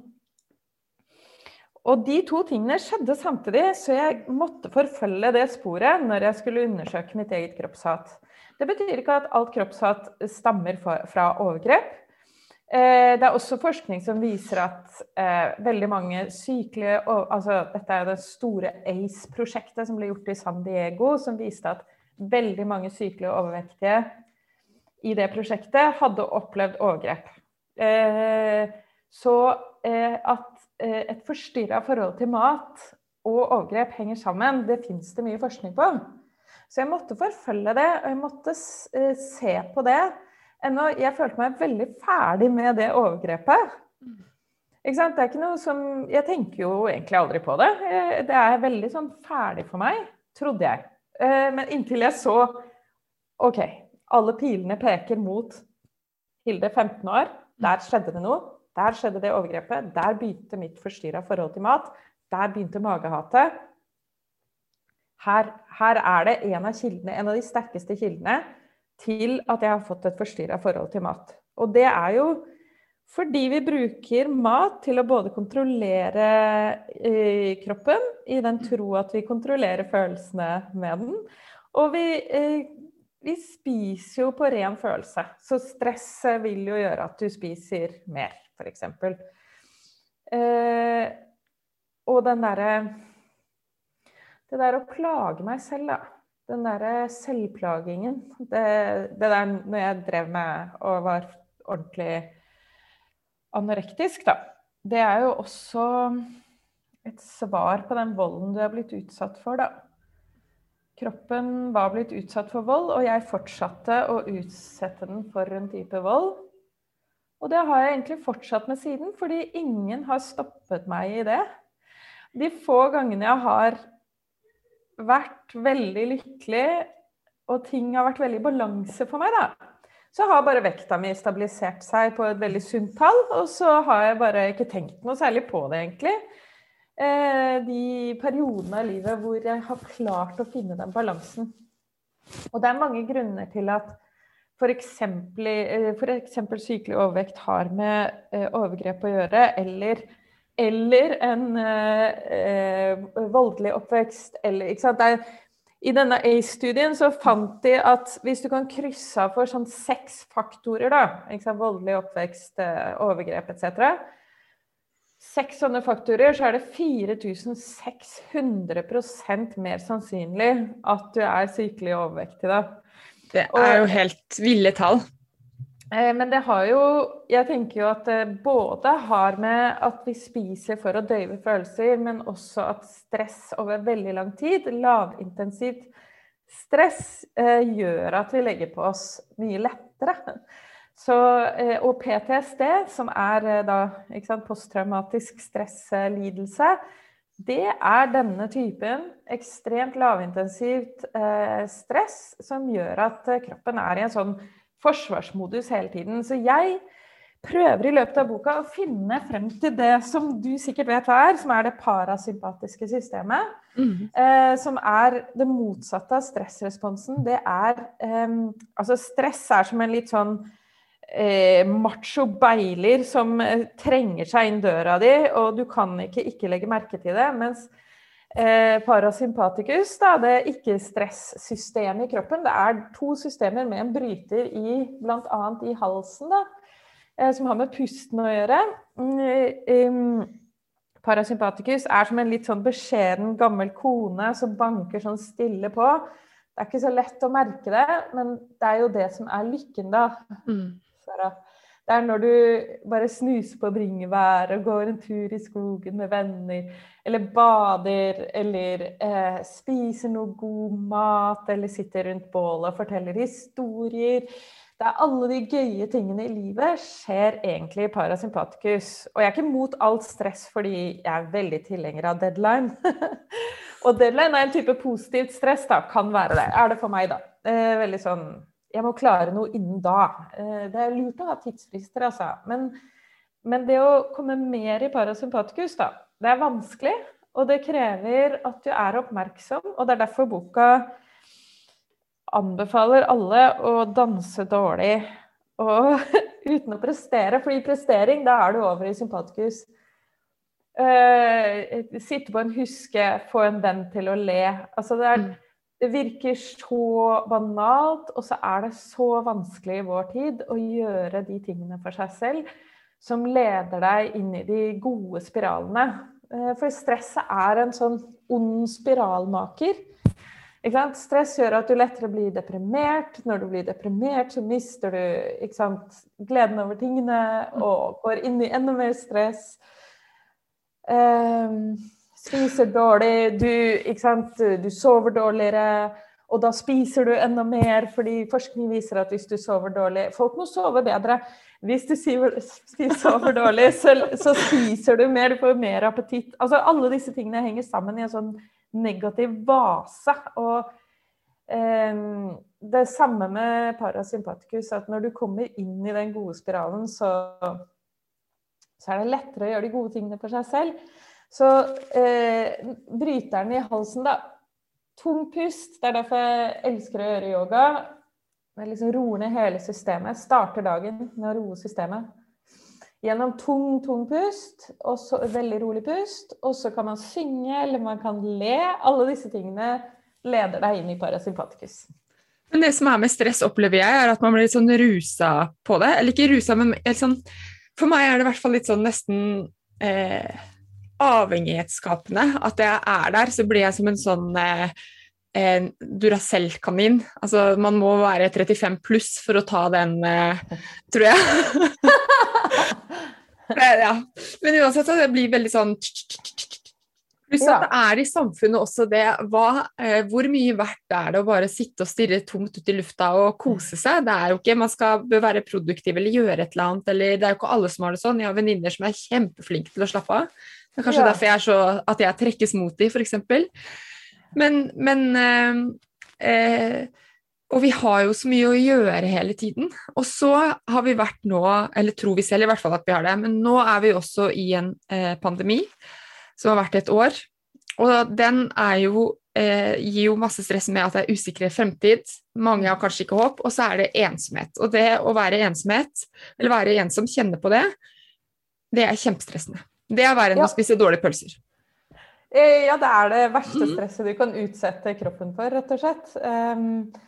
og de to tingene skjedde samtidig, så jeg måtte forfølge det sporet når jeg skulle undersøke mitt eget kroppshat. Det betyr ikke at alt kroppshat stammer fra overgrep. Eh, det er også forskning som viser at eh, veldig mange sykelige, altså dette er jo det store A C E-prosjektet som ble gjort i San Diego, som viste at veldig mange sykelige og overvektige i det prosjektet hadde opplevd overgrep. Eh, så eh, at eh, et forstyrret forhold til mat og overgrep henger sammen, det finnes det mye forskning på. Så jeg måtte forfølge det, og jeg måtte eh, se på det. Ennå, jeg følte meg veldig ferdig med det overgrepet. Ikke sant? Det er ikke noe som, jeg tenker jo egentlig aldri på det. Eh, det er veldig sånn ferdig for meg, trodde jeg. Eh, men inntil jeg så, ok, alle pilene peker mot Hilde femten år, Der skjedde det noe. Der skjedde det overgrepet. Der begynte mitt forstyrret forhold til mat. Der begynte magehatet. Her, her er det en av kildene, en av de sterkeste kildene til at jeg har fått et forstyrret forhold til mat. Og det er jo fordi vi bruker mat til å både kontrollere eh, kroppen, i den tro at vi kontrollerer følelsene med den, og vi, eh, vi spiser jo på ren følelse. Så stress vil jo gjøre at du spiser mer, for eksempel. Eh, og den der, det der å plage meg selv, da. Den der selvplagingen, det, det der når jeg drev med og var ordentlig anorektisk, da. Det er jo også et svar på den volden du har blitt utsatt for, da. Kroppen var blitt utsatt for vold, og jeg fortsatte å utsette den for en type vold. Og det har jeg egentlig fortsatt med siden, fordi ingen har stoppet meg i det. De få gangene jeg har vært veldig lykkelig, og ting har vært veldig i balanse for meg, da. Så har bare vekta mi stabilisert seg på et veldig sunt tall, og så har jeg bare ikke tenkt noe særlig på det, egentlig. Eh, de periodene av livet hvor jeg har klart å finne den balansen. Og det er mange grunner til at for eksempel, for eksempel sykelig overvekt har med eh, overgrep å gjøre, eller, eller en eh, voldelig oppvekst, eller, ikke sant, det er I denne A C E-studien så fant de at hvis du kan krysse av for sånn seks faktorer, da, ikke sant, voldelig oppvekst, overgrep, et cetera. Seks sånne faktorer, så er det fire tusen seks hundre prosent mer sannsynlig at du er sykelig overvektig, da. Det er jo helt ville tall. Men det har jo, jeg tenker jo at det både har med at vi spiser for å døyve følelser, men også at stress over veldig lang tid, lavintensivt stress, eh, gjør at vi legger på oss mye lettere. Så, eh, og P T S D, som er eh, da, ikke sant, posttraumatisk stresslidelse, det er denne typen ekstremt lavintensivt eh, stress som gjør at eh, kroppen er i en sånn forsvarsmodus hele tiden. Så jeg prøver i løpet av boka å finne frem til det som du sikkert vet hva er, som er det parasympatiske systemet, mm. eh, som er det motsatte av stressresponsen. Det er, eh, altså stress er som en litt sånn eh, macho beiler som eh, trenger seg inn døra di, og du kan ikke ikke legge merke til det, mens Eh, parasympaticus, da, det er ikke stresssystemet i kroppen. Det er to systemer med en bryter i, blant annet i halsen, da, eh, som har med pusten å gjøre. Mm, parasympaticus er som en litt sånn beskjeden gammel kone som banker sånn stille på. Det er ikke så lett å merke det, men det er jo det som er lykken, da. Mm. Sarah. Det er når du bare snuser på bringevær og går en tur i skogen med venner, eller bader, eller eh, spiser noe god mat, eller sitter rundt bålet og forteller historier. Det er alle de gøye tingene i livet skjer egentlig i parasympaticus. Og jeg er ikke mot alt stress, fordi jeg er veldig tilhenger av deadline. Og deadline er en type positivt stress, da, kan være det. Er det for meg, da. Eh, veldig sånn... Jeg må klare noe innen da. Det er lurt å ha tidsfrister, altså. Men, men det å komme mer i parasympaticus, da, det er vanskelig, og det krever at du er oppmerksom, og det er derfor boka anbefaler alle å danse dårlig, og uten å prestere, fordi prestering, da er du over i sympaticus. Uh, sitte på en huske, få en venn til å le. Altså det er... Det virker så banalt, og så er det så vanskelig i vår tid å gjøre de tingene for seg selv som leder deg inn i de gode spiralene. For stresset er en sånn ond spiralmaker. Ikke sant? Stress gjør at du lettere blir deprimert. Når du blir deprimert, så mister du, ikke sant, gleden over tingene og går inn i enda mer stress. Um, spiser dårlig, du, ikke sant, du sover dårligere, og da spiser du enda mer, fordi forskning viser at hvis du sover dårlig, folk må sove bedre. Hvis du sover dårlig, så, så spiser du mer, du får mer appetitt. Altså alle disse tingene henger sammen i en sånn negativ vase, og eh, det samme med parasympaticus, at når du kommer inn i den gode spiralen, så, så er det lettere å gjøre de gode tingene for seg selv. Så eh, bryteren i halsen da, tung pust, det er derfor jeg elsker å gjøre yoga, med liksom roer ned hele systemet, starter dagen med å roe systemet. Gjennom tung, tung pust, og så veldig rolig pust, og så kan man synge, eller man kan le. Alle disse tingene leder deg inn i parasympaticus. Men det som er med stress, opplever jeg, er at man blir litt sånn rusa på det. Eller ikke rusa, men sånn, for meg er det i hvert fall litt sånn nesten eh, avhengighetsskapende. At jeg er der, så blir jeg som en sånn eh, en Duracell-kanin. Altså, man må være trettifem pluss for å ta den, eh, tror jeg. Ja. Men uansett så det blir veldig sånn pluss at det er i samfunnet også det hva, eh, hvor mye verdt er det å bare sitte og stirre tomt ut i lufta og kose seg. Det er jo ikke, man skal bør være produktiv eller gjøre et eller annet, eller det er jo ikke alle som har det sånn. Jeg har venninner som er kjempeflinke til å slappe av. Det er kanskje ja. Derfor jeg er så, at jeg trekkes mot de, for eksempel. Men, men eh, eh, og vi har jo så mye å gjøre hele tiden. Og så har vi vært nå, eller tror vi selv i hvert fall at vi har det, men nå er vi også i en eh, pandemi som har vært et år. Og den er jo, eh, gir jo masse stress med at det er usikre fremtid. Mange har kanskje ikke håp, og så er det ensomhet. Og det å være ensomhet, eller være ensom, kjenne på det, det er kjempestressende. Det er verre enn ja. Å spise dårlige pølser. Ja, det er det verste stresset du kan utsette kroppen for, rett og slett. Um,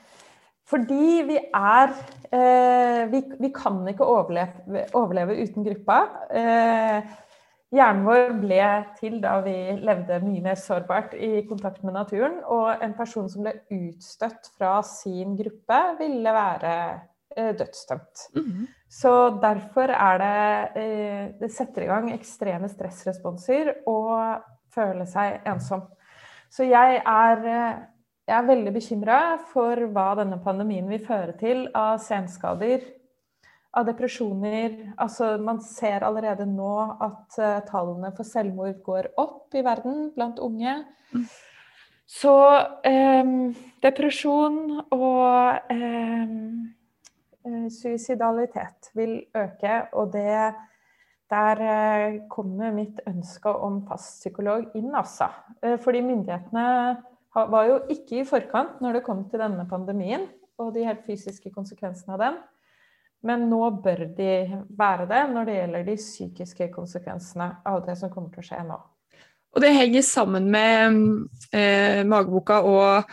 Fordi vi er, eh, vi, vi kan ikke overleve, overleve uten gruppa. Eh, hjernen vår ble til da vi levde mye mer sårbart i kontakt med naturen, og en person som ble utstøtt fra sin gruppe ville være eh, dødsdømt. Mm-hmm. Så derfor er det, eh, det setter i gang ekstreme stressresponser og føle seg ensom. Så jeg er... Jeg er veldig bekymret for hva denne pandemien vil føre til av senskader, av depresjoner. Altså, man ser allerede nå at uh, tallene for selvmord går opp i verden blant unge. Mm. Så um, depresjon og um, uh, suicidalitet vil øke, og det, der uh, kommer mitt ønske om fastpsykolog inn, altså. Uh, fordi myndighetene var jo ikke i forkant når det kom til denne pandemien, og de helt fysiske konsekvensene av den. Men nå bør de være det når det gjelder de psykiske konsekvensene av det som kommer til å skje nå. Og det henger sammen med eh, mageboka og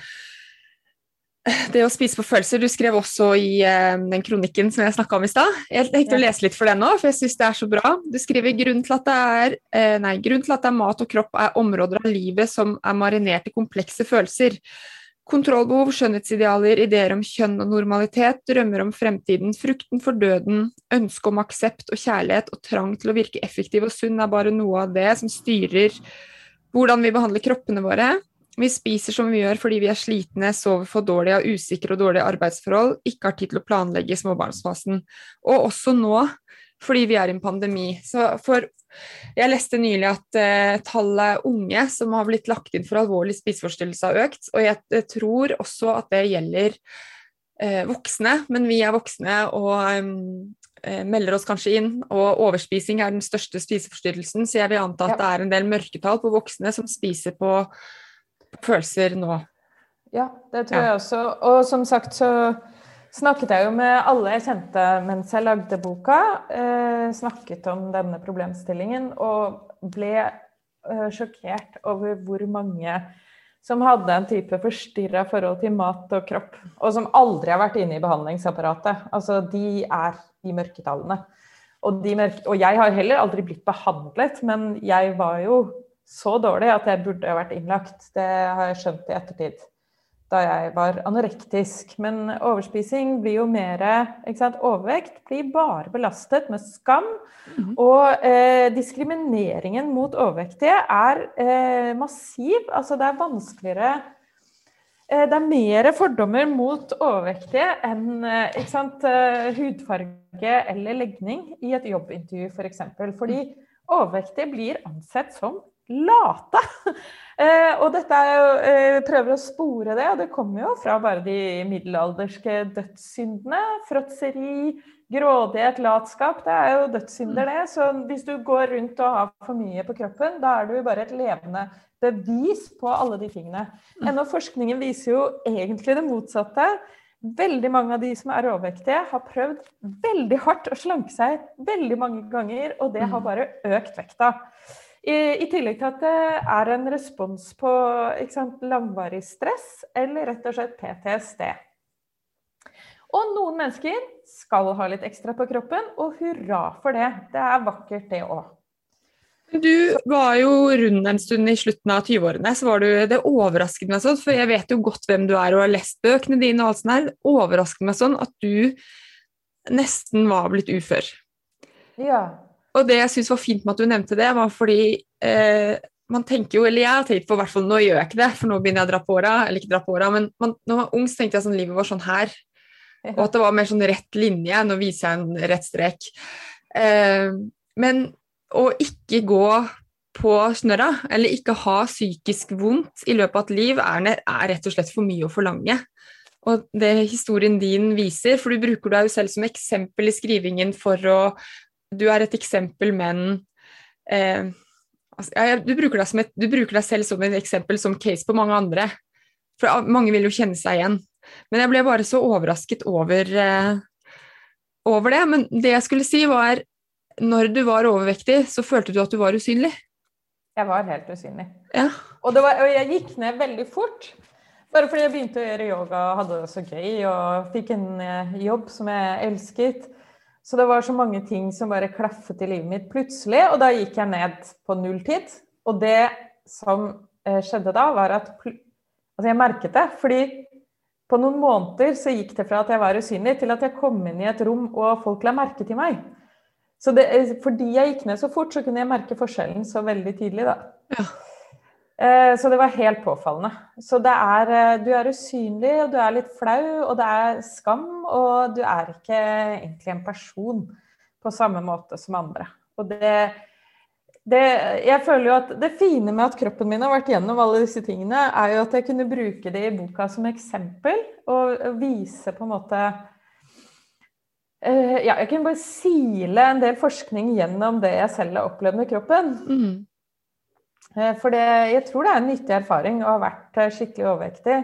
det å spise på følelser. Du skrev også i eh, den kronikken som jeg snakket om i sted. Jeg tenkte ja. Å lese litt for den nå, for jeg synes det er så bra. Du skriver grunn til at det er, eh, nei, grunn til at det er mat og kropp er områder av livet som er marinert i komplekse følelser. Kontrollbehov, skjønnhetsidealer, ideer om kjønn og normalitet, drømmer om fremtiden, frukten for døden, ønske om aksept og kjærlighet og trang til å virke effektiv og sunn er bare noe av det som styrer hvordan vi behandler kroppene våre. Vi spiser som vi gjør fordi vi er slitne, sover for dårlig, har usikre og dårlige arbeidsforhold, ikke har tid til å planlegge i småbarnsfasen. Og også nå, fordi vi er i en pandemi. Så for, jeg leste nylig at eh, tallet unge som har blitt lagt inn for alvorlig spiseforstyrrelse har økt, og jeg, jeg tror også at det gjelder eh, voksne, men vi er voksne og eh, melder oss kanskje inn, og overspising er den største spiseforstyrrelsen, så jeg vil anta at ja. Det er en del mørketall på voksne som spiser på følelser nå. Ja, det tror ja. Jeg også. Og som sagt så snakket jeg jo med alle jeg kjente mens jeg lagde boka, eh, snakket om denne problemstillingen, og ble eh, sjokkert over hvor mange som hadde en type forstyrret forhold til mat og kropp, og som aldri har vært inne i behandlingsapparatet. Altså, de er i mørketallene. Og, de mørke, og jeg har heller aldri blitt behandlet, men jeg var jo så dårlig at jeg burde ha vært innlagt. Det har jeg skjønt i ettertid, da jeg var anorektisk. Men overspising blir jo mer, ikke sant? Overvekt blir bare belastet med skam, mm-hmm. og eh, diskrimineringen mot overvektige er eh, massiv. Altså det er vanskeligere, eh, det er mer fordommer mot overvektige enn eh, ikke sant, eh, hudfarge eller legning i et jobbintervju for eksempel. Fordi overvektige blir ansett som late. eh, og dette er jo, eh, prøver å spore det, og det kommer jo fra bare de middelalderske dødssyndene, fråtseri, grådighet, latskap, det er jo dødssynder det. Så hvis du går rundt og har for mye på kroppen, da er du jo bare et levende bevis på alle de tingene. Ennå forskningen viser jo egentlig det motsatte. Veldig mange av de som er overvektige har prøvd veldig hardt å slanke seg veldig mange ganger, og det har bare økt vekta. I, i tillegg til at det er en respons på, ikke sant, langvarig stress, eller rett og slett P T S D. Og noen mennesker skal ha litt ekstra på kroppen, og hurra for det. Det er vakkert det også. Du var jo rund en stund i slutten av tjueårene, så var du, det overrasket meg sånn, for jeg vet jo godt hvem du er og har lest bøkene dine og alt sånt her, overrasket meg sånn at du nesten var blitt ufør. Ja. Og det jeg synes var fint med at du nevnte det, var fordi eh, man tenker jo, eller jeg har tenkt på i hvert fall, nå gjør jeg ikke det, for nå begynner jeg å dra på åra, eller ikke dra på åra, men man, når man var ung så tenkte jeg sånn, livet var sånn her, og at det var mer sånn rett linje, nå viser jeg en rett strek. Eh, men å ikke gå på snørra, eller ikke ha psykisk vondt i løpet av et liv, er, er rett og slett for mye å forlange. Og det historien din viser, for du bruker deg jo selv som eksempel i skrivingen for å, du er et eksempel, men eh, altså, ja, du, bruker deg som et, du bruker deg selv som et eksempel, som case på mange andre. For mange vil jo kjenne seg igjen. Men jeg ble bare så overrasket over, eh, over det. Men det jeg skulle si var, når du var overvektig, så følte du at du var usynlig? Jeg var helt usynlig. Ja. Og, det var, og jeg gikk ned veldig fort, bare fordi jeg begynte å gjøre yoga og hadde det så gøy, og fikk en jobb som jeg elsket. Så det var så mange ting som bare klaffet i livet mitt plutselig, og da gikk jeg ned på nulltid. Og det som skjedde da, var at altså jeg merket det, fordi på noen måneder så gikk det fra at jeg var usynlig til at jeg kom inn i et rom, og folk la merke til meg. Så det, fordi jeg gikk ned så fort, så kunne jeg merke forskjellen så veldig tydelig da. Ja. Eh, så det var helt påfallende. Så det er, du er usynlig, og du er litt flau, og det er skam, og du er ikke egentlig en person på samme måte som andre. Og det, det, jeg føler jo at det fine med at kroppen min har vært gjennom alle disse tingene, er jo at jeg kunne bruke det i boka som eksempel, og vise på en måte... Uh, ja, jeg kan bare sile en del forskning gjennom det jeg selv har opplevd med kroppen. Mm. Uh, for det, jeg tror det er en nyttig erfaring å ha vært uh, skikkelig overvektig.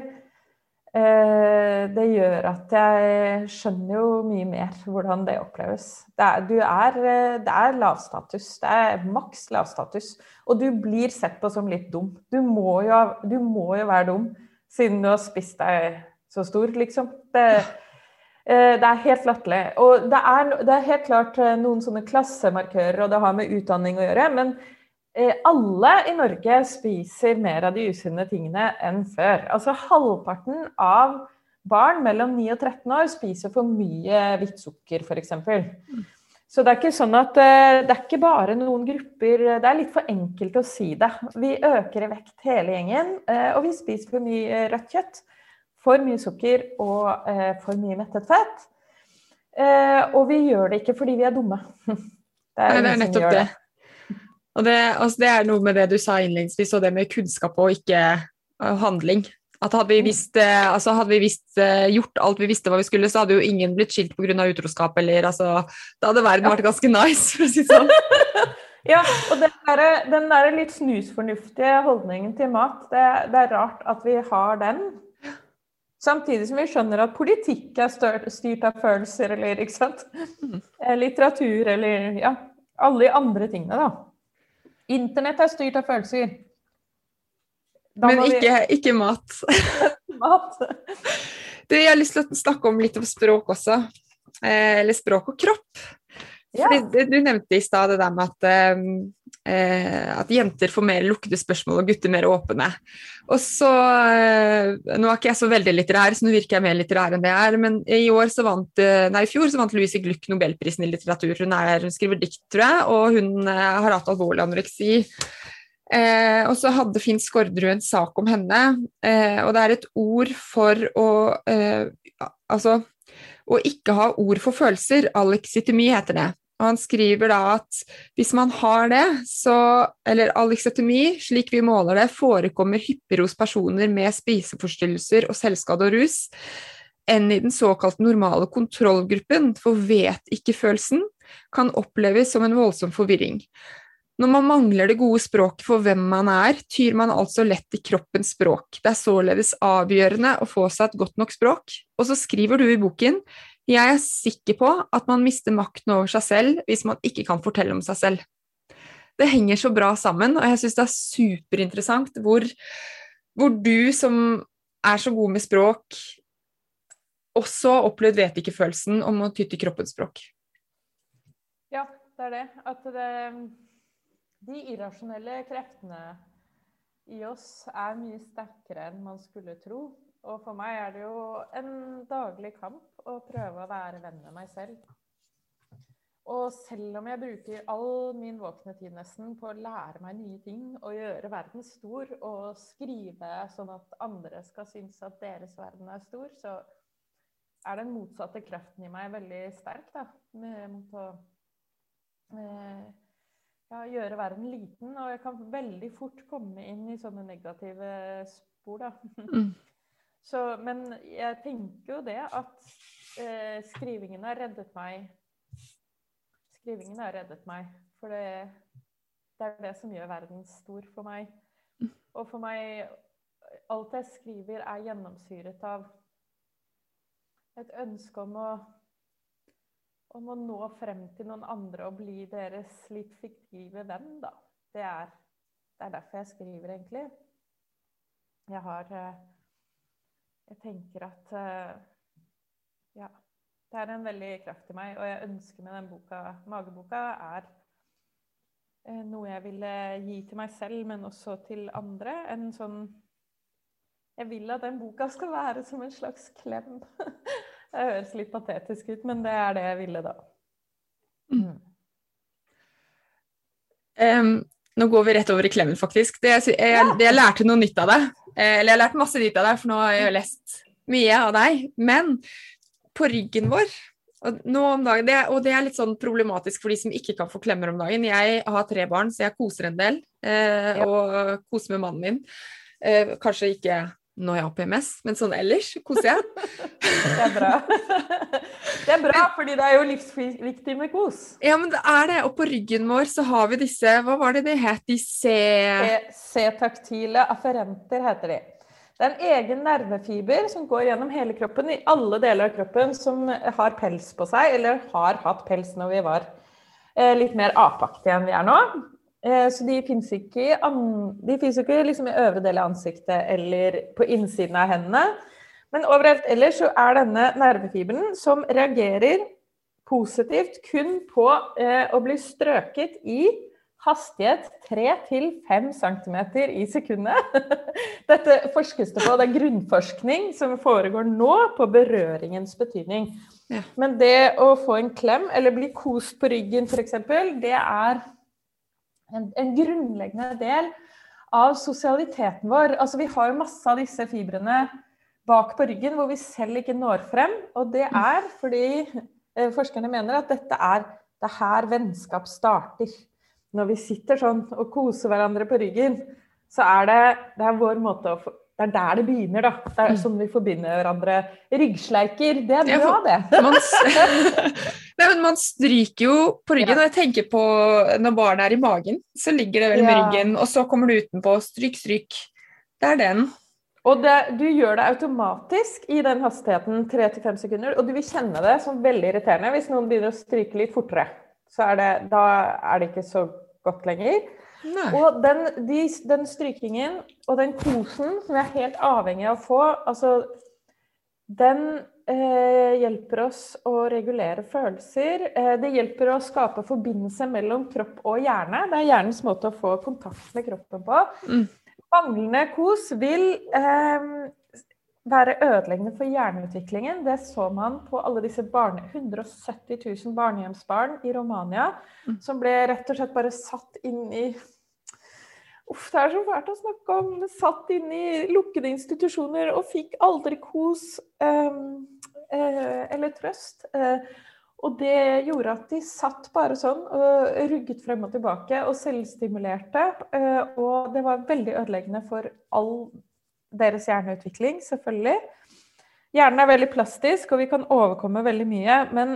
Uh, det gjør at jeg skjønner jo mye mer hvordan det oppleves. Det er, du er, uh, det er lavstatus, det er maks lavstatus, og du blir sett på som litt dum. Du må jo, du må jo være dum, siden du har spist deg så stor, liksom. Det Det er helt latterlig, og det er, det er helt klart noen sånne klassemarkører, og det har med utdanning å gjøre, men alle i Norge spiser mer av de usunne tingene enn før. Altså halvparten av barn mellom ni og tretten år spiser for mye hvitt sukker, for eksempel. Så det er ikke sånn at det er ikke bare noen grupper, det er litt for enkelt å si det. Vi øker i vekt hele gjengen, og vi spiser for mye rødt kjøtt. For mye sukker og eh, for mye mettet fett. Eh, og vi gjør det ikke fordi vi er dumme. Det er, Nei, det er nettopp det. det. Og det, altså det er noe med det du sa innledningsvis, og det med kunnskap og ikke uh, handling. At hadde vi, visst, uh, altså hadde vi visst, uh, gjort alt vi visste hva vi skulle, så hadde jo ingen blitt skilt på grunn av utroskap, eller altså, da hadde verden vært ganske nice, for å si sånn. Ja, og den der, den der litt snusfornuftige holdningen til mat, det, det er rart at vi har den. Samtidig som vi skjønner at politikk er styrt av følelser, eller ikke sant? Litteratur, eller ja, alle de andre tingene da. Internett er styrt av følelser. Da Men ikke, vi... ikke mat. mat. Du, jeg har lyst til å snakke om litt om språk også. Eh, eller språk og kropp. Ja. Fordi du nevnte i sted det der med at, eh, at jenter får mer lukkede spørsmål og gutter mer åpne. Og så, eh, nå er ikke jeg så veldig litterær, så nå virker jeg mer litterær enn det er, men i år så vant, nei i fjor så vant Louise Glück Nobelprisen i litteratur. Hun, er, hun skriver dikt, tror jeg, og hun eh, har hatt alvorlig anoreksi. Eh, og så hadde Finn Skårderud en sak om henne, eh, og det er et ord for å, eh, altså, å ikke ha ord for følelser, alexithemi heter det. Og han skriver da at hvis man har det, så, eller alexithemi, slik vi måler det, forekommer hyppigere hos personer med spiseforstyrrelser og selvskade og rus, enn i den såkalte normale kontrollgruppen, for vet ikke følelsen, kan oppleves som en voldsom forvirring. Når man mangler det gode språket for hvem man er, tyr man altså lett i kroppens språk. Det er således avgjørende å få seg et godt nok språk. Og så skriver du i boken, jeg er sikker på at man mister makten over seg selv hvis man ikke kan fortelle om seg selv. Det henger så bra sammen, og jeg synes det er superinteressant hvor, hvor du som er så god med språk, også har opplevd vet ikke følelsen om å ty til kroppens språk. Ja, det er det. At det... De irrasjonelle kreftene i oss er mye sterkere enn man skulle tro. Og for meg er det jo en daglig kamp å prøve å være venn med meg selv. Og selv om jeg bruker all min våkne tid nesten på å lære meg nye ting og gjøre verden stor og skrive sånn at andre skal synes at deres verden er stor, så er den motsatte kreften i meg veldig sterk da, med, mot å... Eh, Ja, gjøre verden liten, og jeg kan veldig fort komme inn i sånne negative spor da. Mm. Så, men jeg tenker jo det at eh, skrivingen har reddet meg. Skrivingen har reddet meg, for det, det er det som gjør verden stor for meg. Og for meg, alt jeg skriver er gjennomsyret av et ønske om å om å nå frem til noen andre og bli deres litt fiktive venn, da. Det er, det er derfor jeg skriver, egentlig. Jeg har... Jeg tenker at... Ja, det er en veldig kraft i meg, og jeg ønsker med den boka, Mageboka, er noe jeg ville gi til meg selv, men også til andre. En sånn... Jeg vil at den boka skal være som en slags klem. Det høres litt patetisk ut, men det er det jeg ville da. Mm. Um, nå går vi rett over i klemmen, faktisk. Det, jeg, jeg, jeg lærte noe nytt av deg. Eller jeg har lært masse nytt av deg, for nå har jeg lest mye av deg. Men på ryggen vår, og, nå om dagen, det, og det er litt sånn problematisk for de som ikke kan få klemmer om dagen. Jeg har tre barn, så jeg koser en del, eh, ja. Og koser med mannen min. Eh, kanskje ikke... når jeg har P M S, men sånn ellers koser jeg. Det er bra. Det er bra, fordi det er jo livsviktig med kos. Ja, men det er det. Og på ryggen vår så har vi disse, hva var det det het? De C... C-taktile afferenter heter de. Det er en egen nervefiber som går gjennom hele kroppen, i alle deler av kroppen som har pels på seg, eller har hatt pels når vi var litt mer apaktige enn vi er nå. Så de finnes ikke, de finnes ikke liksom i øvre del av ansiktet eller på innsiden av hendene. Men overalt ellers så er denne nervefiberen som reagerer positivt kun på eh, å bli strøket i hastighet tre til fem centimeter i sekundet. Dette forskes det på, det er grunnforskning som foregår nå på berøringens betydning. Ja. Men det å få en klem eller bli kost på ryggen for eksempel, det er en, en grunnleggende del av sosialiteten vår. Altså vi har jo masse av disse fibrene bak på ryggen hvor vi selv ikke når frem, og det er fordi eh, forskerne mener at dette er det her vennskap starter. Når vi sitter sånn og koser hverandre på ryggen, så er det, det er vår måte å, det er der det begynner da. Det er sånn vi forbinder hverandre. Ryggsleiker, det er bra det. Man, nei, men man stryker jo på ryggen, ja. Og jeg tenker på når barnet er i magen, så ligger det vel med ja. Ryggen, og så kommer du utenpå, stryk, stryk. Det er den. Og det, du gjør det automatisk i den hastigheten tre til fem sekunder, og du vil kjenne det som veldig irriterende hvis noen begynner å stryke litt fortere. Så er det, da er det ikke så godt lenger. Nei. Og den, de, den strykingen og den kosen som vi er helt avhengig av å få, altså, den eh, hjelper oss å regulere følelser. Eh, det hjelper å skape forbindelse mellom kropp og hjerne. Det er hjernens måte å få kontakt med kroppen på. Mm. Manglende kos vil eh, være ødeleggende for hjerneutviklingen. Det så man på alle disse barne, hundre og sytti tusen barnehjemsbarn i Romania, mm. som ble rett og slett bare satt inn i, uff, det er så fælt å snakke om, satt inn i lukkede institusjoner og fikk aldri kos um, uh, eller trøst. Uh, Og det gjorde at de satt bare sånn og rugget frem og tilbake og selvstimulerte. Og det var veldig ødeleggende for all deres hjerneutvikling, selvfølgelig. Hjernen er veldig plastisk, og vi kan overkomme veldig mye, men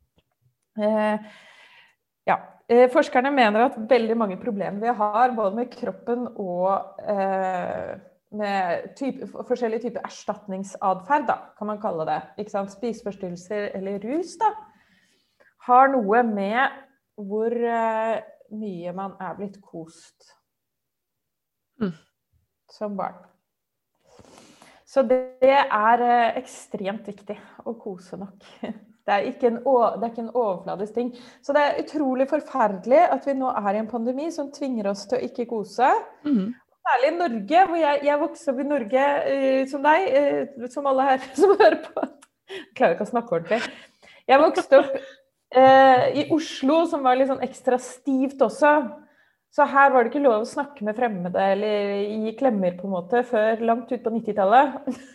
eh, ja, forskerne mener at veldig mange problemer vi har, både med kroppen og eh, med type, forskjellige typer erstatningsadferd, da, kan man kalle det. Ikke sant? Spiseforstyrrelser eller rus, da. Har noe med hvor uh, mye man er blitt kost mm. som barn. Så det er uh, ekstremt viktig å kose nok. Det er ikke en, det er ikke en overfladisk ting. Så det er utrolig forferdelig at vi nå er i en pandemi som tvinger oss til å ikke kose. Mm. Særlig i Norge, hvor jeg, jeg vokste opp i Norge uh, som deg, uh, som alle her som hører på. Jeg klarer ikke å snakke ordentlig. Jeg vokste opp Eh, i Oslo, som var litt sånn ekstra stivt også, så her var det ikke lov å snakke med fremmede eller gi klemmer på en måte før langt ut på nittitallet.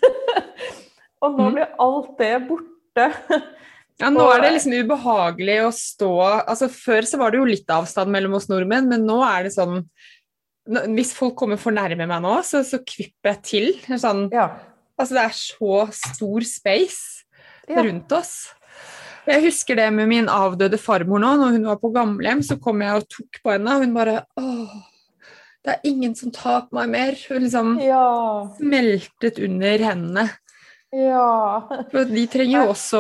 Og nå blir alt det borte. Ja, nå er det liksom ubehagelig å stå, altså før så var det jo litt avstand mellom oss nordmenn, men nå er det sånn, hvis folk kommer for nærme meg nå, så, så kvipper jeg til. Sånn, ja. Altså det er så stor space ja. Rundt oss. Jeg husker det med min avdøde farmor nå, når hun var på gamlehjem, så kom jeg og tok på henne, og hun bare, åh, det er ingen som tar på meg mer. Hun liksom ja. Smeltet under hendene. Ja. For de trenger jo også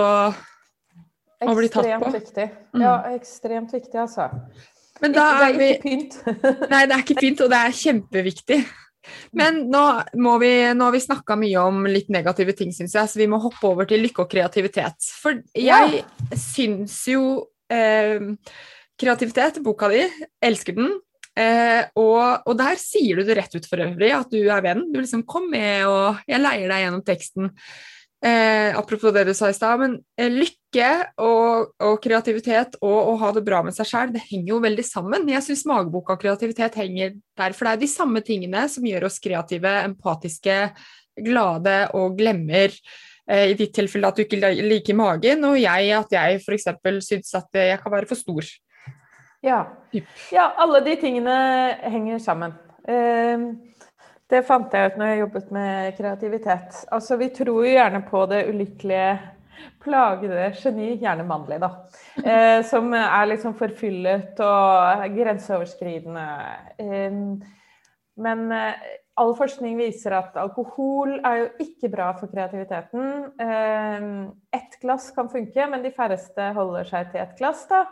å bli tatt på. Ekstremt viktig. Ja, ekstremt viktig, altså. Men da det er vi... ikke pynt. Nei, det er ikke pynt, og det er kjempeviktig. Men nå, må vi, nå har vi snakket mye om litt negative ting, synes jeg, så vi må hoppe over til lykke og kreativitet. For jeg ja. Synes jo eh, kreativitet, boka di, elsker den, eh, og, og der sier du det rett ut for øvrig, at du er venn. Du liksom kom med, og jeg leier deg gjennom teksten. Eh, apropos det du sa i sted, men eh, lykke og, og kreativitet og å ha det bra med seg selv, det henger jo veldig sammen. Jeg synes mageboka og kreativitet henger der, for det er de samme tingene som gjør oss kreative, empatiske, glade og glemmer eh, i ditt tilfelle at du ikke liker magen, og jeg at jeg for eksempel synes at jeg kan være for stor. Ja, ja alle de tingene henger sammen. Eh, Det fant jeg ut når jeg jobbet med kreativitet. Altså, vi tror jo gjerne på det ulykkelige, plagede geni, gjerne mannlig da, eh, som er liksom forfyllet og grenseoverskridende. Eh, men eh, all forskning viser at alkohol er jo ikke bra for kreativiteten. Eh, ett glass kan funke, men de færreste holder seg til ett glass da.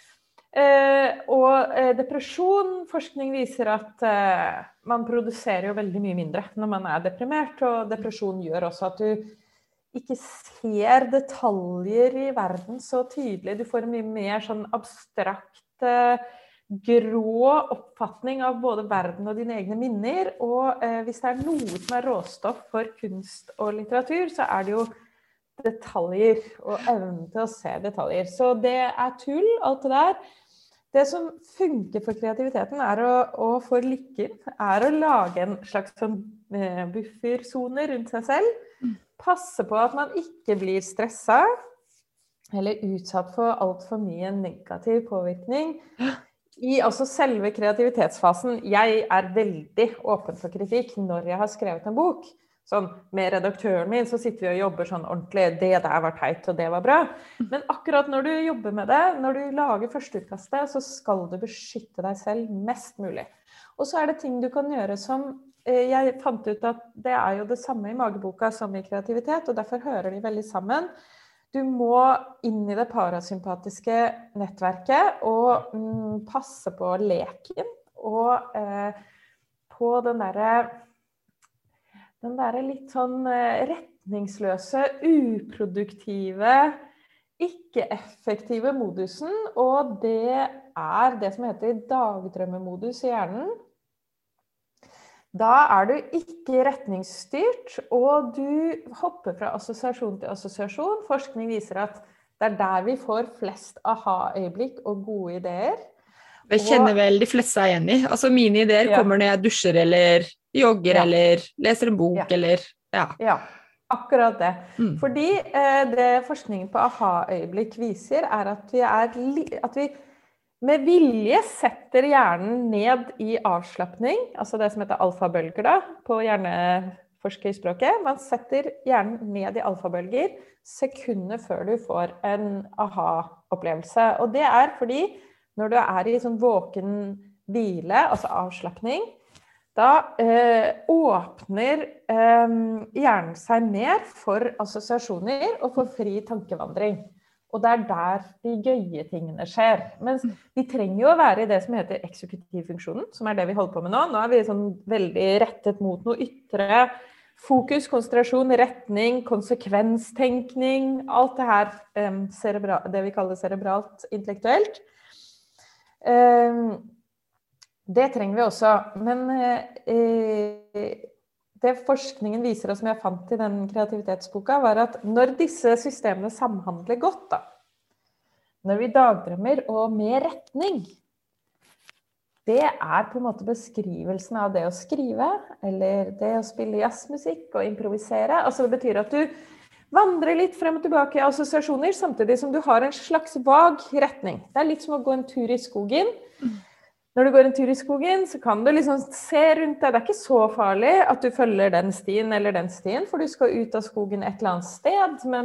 Eh, og eh, depresjon, forskning viser at eh, man produserer jo veldig mye mindre når man er deprimert, og depresjon gjør også at du ikke ser detaljer i verden så tydelig. Du får en mye mer sånn abstrakt, eh, grå oppfatning av både verden og dine egne minner, og eh, hvis det er noe som er råstoff for kunst og litteratur, så er det jo detaljer og evnen til å se detaljer. Så det er tull, alt det der. Det som funker for kreativiteten er å, og for lykken, er å lage en slags sånn eh, buffersone rundt seg selv. Passe på at man ikke blir stresset, eller utsatt for alt for mye negativ påvirkning. I altså selve kreativitetsfasen, jeg er veldig åpen for kritikk når jeg har skrevet en bok. Sånn, med redaktøren min så sitter vi og jobber sånn ordentlig, det der var teit og det var bra. Men akkurat når du jobber med det, når du lager førsteutkastet, så skal du beskytte deg selv mest mulig. Og så er det ting du kan gjøre som, eh, jeg fant ut at det er jo det samme i mageboka som i kreativitet, og derfor hører de veldig sammen. Du må inn i det parasympatiske nettverket og mm, passe på leken, og eh, på den derre Den der litt sånn retningsløse, uproduktive, ikke-effektive modusen, og det er det som heter dagdrømmemodus i hjernen. Da er du ikke retningsstyrt, og du hopper fra assosiasjon til assosiasjon. Forskning viser at det er der vi får flest aha-øyeblikk og gode ideer. Det kjenner vel de fleste seg igjen i. Altså mine ideer ja. Kommer når jeg dusjer eller jogger ja. Eller leser en bok ja. Eller ja. Ja, Akkurat det. Mm. Fordi eh, det forskningen på aha-øyeblikk viser, er at vi, er li at vi med vilje setter hjernen ned i avslappning, altså det som heter alfabølger da, på hjerneforskerspråket. Man setter hjernen ned i alfabølger sekunder før du får en aha-opplevelse. Og det er fordi når du er i sånn våken hvile, altså avslappning, da eh, åpner eh, hjernen seg mer for assosiasjoner og for fri tankevandring. Og det er der de gøye tingene skjer. Men vi trenger jo å være i det som heter eksekutivfunksjonen, som er det vi holder på med nå. Nå er vi sånn veldig rettet mot noe ytre, fokus, konsentrasjon, retning, konsekvenstenkning, alt det her, um, det vi kaller cerebralt intellektuelt. Um, det trenger vi også. Men uh, det forskningen viser oss, som jeg fant i den kreativitetsboka, var at når disse systemene samhandler godt, da, når vi dagdrømmer og med retning, det er på en måte beskrivelsen av det å skrive, eller det å spille jazzmusikk og improvisere. Altså det betyr at du vandrer litt frem og tilbake i assosiasjoner, samtidig som du har en slags vag retning. Det er litt som å gå en tur i skogen. Når du går en tur i skogen, så kan du liksom se rundt deg. Det er ikke så farlig at du følger den stien eller den stien, for du skal ut av skogen et eller annet sted. Men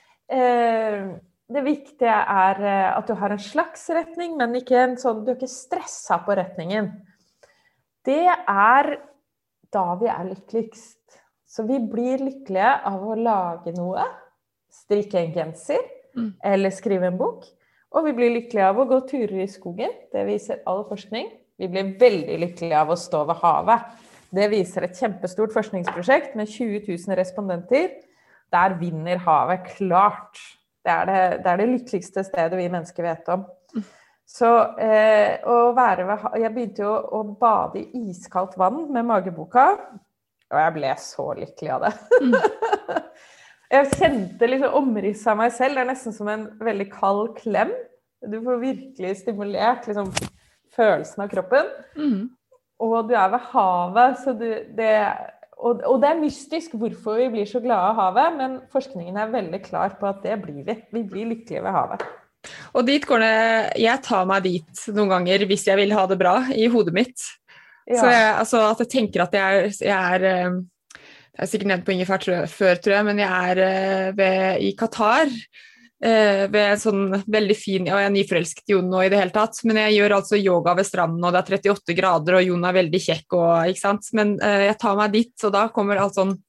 eh, det viktige er at du har en slags retning, men ikke en sånn, du er ikke stresset på retningen. Det er da vi er lykkeligst. Så vi blir lykkelige av å lage noe, strikke en genser, mm. eller skrive en bok. Og vi blir lykkelige av å gå turer i skogen. Det viser all forskning. Vi blir veldig lykkelige av å stå ved havet. Det viser et kjempestort forskningsprosjekt med tjue tusen respondenter. Der vinner havet klart. Det er det, det er det lykkeligste stedet vi mennesker vet om. Så eh, å være ved havet... Jeg begynte jo å bade i iskaldt vann med mageboka, og jeg ble så lykkelig av det. Mm. Jeg kjente liksom omrisset av meg selv. Det er nesten som en veldig kald klem. Du får virkelig stimulert liksom, følelsen av kroppen. Mm. Og du er ved havet, så du, det, og, og det er mystisk hvorfor vi blir så glade av havet, men forskningen er veldig klar på at det blir vi. Vi blir lykkelige ved havet. Og dit går det, jeg tar meg dit noen ganger hvis jeg vil ha det bra i hodet mitt. Ja. Så jeg, altså, at jeg tenker at jeg er... Jeg er Jeg er sikkert nede på Ingefær før, tror jeg, men jeg er uh, ved, i Qatar, uh, ved en sånn veldig fin, og jeg er nyforelsket Jon nå i det hele tatt, men jeg gjør altså yoga ved stranden, og det er trettiåtte grader, og Jon er veldig kjekk, og, ikke sant? Men uh, jeg tar meg dit, og da kommer alt sånn...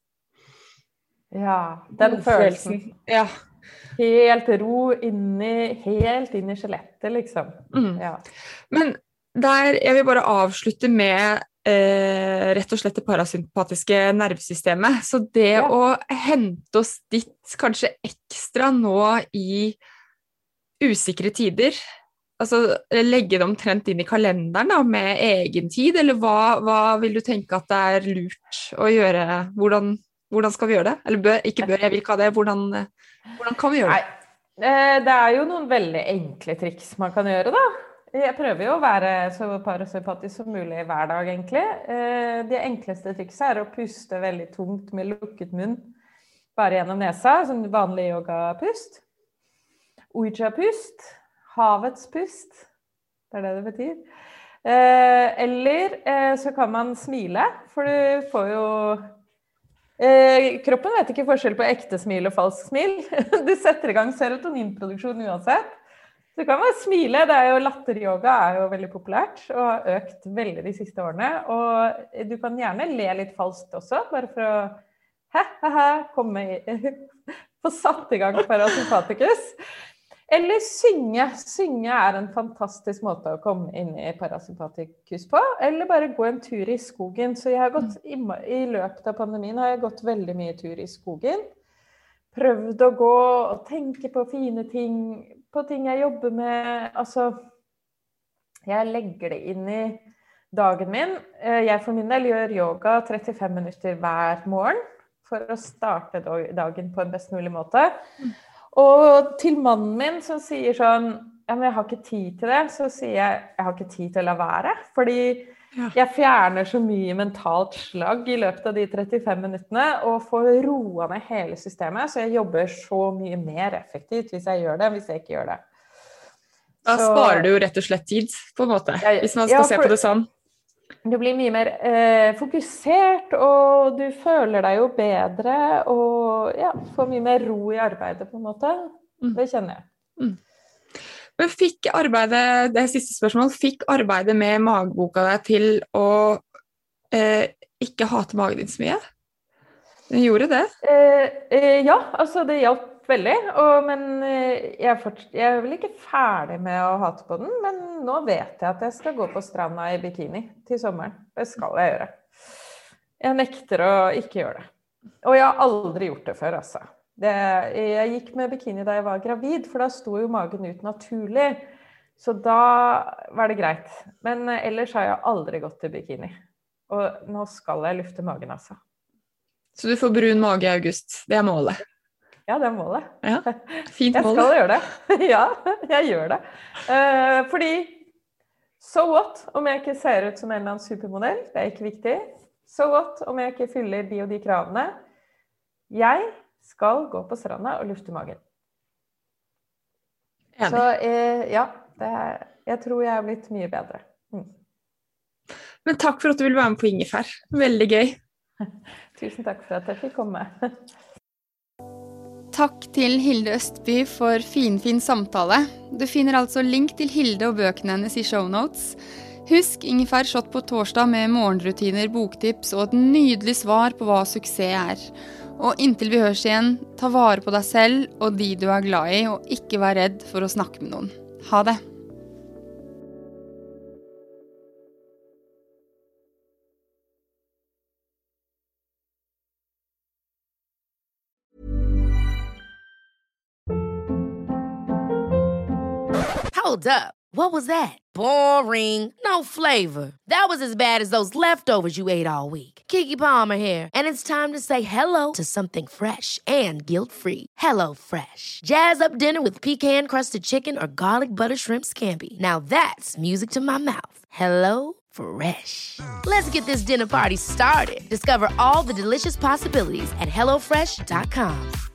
Ja, den følelsen. Ja. Helt ro inni, helt inn i skjelettet, liksom. Mm. Ja. Men der, jeg vil bare avslutte med... Eh, rett og slett det parasympatiske nervesystemet. Så det ja. Å hente oss dit kanskje ekstra nå i usikre tider, altså legge det omtrent inn i kalenderen da, med egen tid, eller hva, hva vil du tenke at det er lurt å gjøre? Hvordan, hvordan skal vi gjøre det? Eller bør, ikke bør, jeg vil ikke ha det. Hvordan, hvordan kan vi gjøre det? Nei, det er jo noen veldig enkle triks man kan gjøre da. Jeg prøver jo å være så parasympatisk som mulig hver dag, egentlig. Det enkleste trikset er å puste veldig tungt med lukket munn, bare gjennom nesa, sånn vanlig yoga-pust. Ujja-pust, havets pust, det er det det betyr. Eller så kan man smile, for du får jo... Kroppen vet ikke forskjell på ekte smil og falsk smil. Du setter i gang serotoninproduksjon uansett. Du kan bare smile, det er jo latteryoga er jo veldig populært og har økt veldig de siste årene, og du kan gjerne le litt falskt også, bare for å hæ, hæ, hæ, komme i, få satt i gang parasympatikus. Eller synge. Synge er en fantastisk måte å komme inn i parasympatikus på, eller bare gå en tur i skogen. Så jeg har gått, i, i løpet av pandemien har jeg gått veldig mye tur i skogen, prøvd å gå og tenke på fine ting, på ting jeg jobber med, altså, jeg legger det inn i dagen min. Jeg for min del gjør yoga trettifem minutter hver morgen, for å starte dagen på en best mulig måte. Og til mannen min som sier sånn, ja, men jeg har ikke tid til det, så sier jeg, jeg har ikke tid til å la være, fordi Ja. Jeg fjerner så mye mentalt slag I løpet av de trettifem minuttene, og får roa ned hele systemet, så jeg jobber så mye mer effektivt hvis jeg gjør det, hvis jeg ikke gjør det. Da så, sparer du jo rett og slett tid, på en måte, jeg, hvis man skal ja, se på det sånn. Du blir mye mer eh, fokusert, og du føler deg jo bedre, og ja, får mye mer ro I arbeidet, på en måte. Mm. Det kjenner jeg. Mm. Men fikk arbeidet, det er siste spørsmål, fikk arbeidet med mageboka deg til å eh, ikke hate magen din så mye? Den gjorde det? Eh, eh, ja, altså det hjalp veldig, og, men jeg er, fort, jeg er vel ikke ferdig med å hate på den, men nå vet jeg at jeg skal gå på stranda I bikini til sommeren. Det skal jeg gjøre. Jeg nekter å ikke gjøre det. Og jeg har aldri gjort det før, altså. Det, jeg gikk med bikini da jeg var gravid, for da sto jo magen ut naturlig. Så da var det greit. Men ellers har jeg aldri gått til bikini. Og nå skal jeg lufte magen, altså. Så du får brun mage I august. Det er målet. Ja, det er målet. Ja, fint mål. Jeg skal gjøre det. Ja, jeg gjør det. Uh, fordi, so what om jeg ikke ser ut som en eller annen supermodell? Det er ikke viktig. So what om jeg ikke fyller de og de kravene? Jeg skal gå på stranda og lufte magen. Enig. Så eh, ja, det er, jeg tror jeg har blitt mye bedre. Mm. Men takk for at du ville være med på Ingefær. Veldig gøy. Tusen takk for at jeg fikk komme. Takk til Hilde Østby for finfin samtale. Du finner altså link til Hilde og bøkene hennes I shownotes. Husk Ingefær Shot på torsdag med morgenrutiner, boktips og et nydelig svar på hva suksess er. Og inntil vi høres igjen, ta vare på deg selv og de du er glad I, og ikke vær redd for å snakke med noen. Ha det! Hold up. What was that? Boring. No flavor. That was as bad as those leftovers you ate all week. Keke Palmer here, and it's time to say hello to something fresh and guilt-free. Hello Fresh. Jazz up dinner with pecan-crusted chicken or garlic butter shrimp scampi. Now that's music to my mouth. Hello Fresh. Let's get this dinner party started. Discover all the delicious possibilities at hello fresh dot com.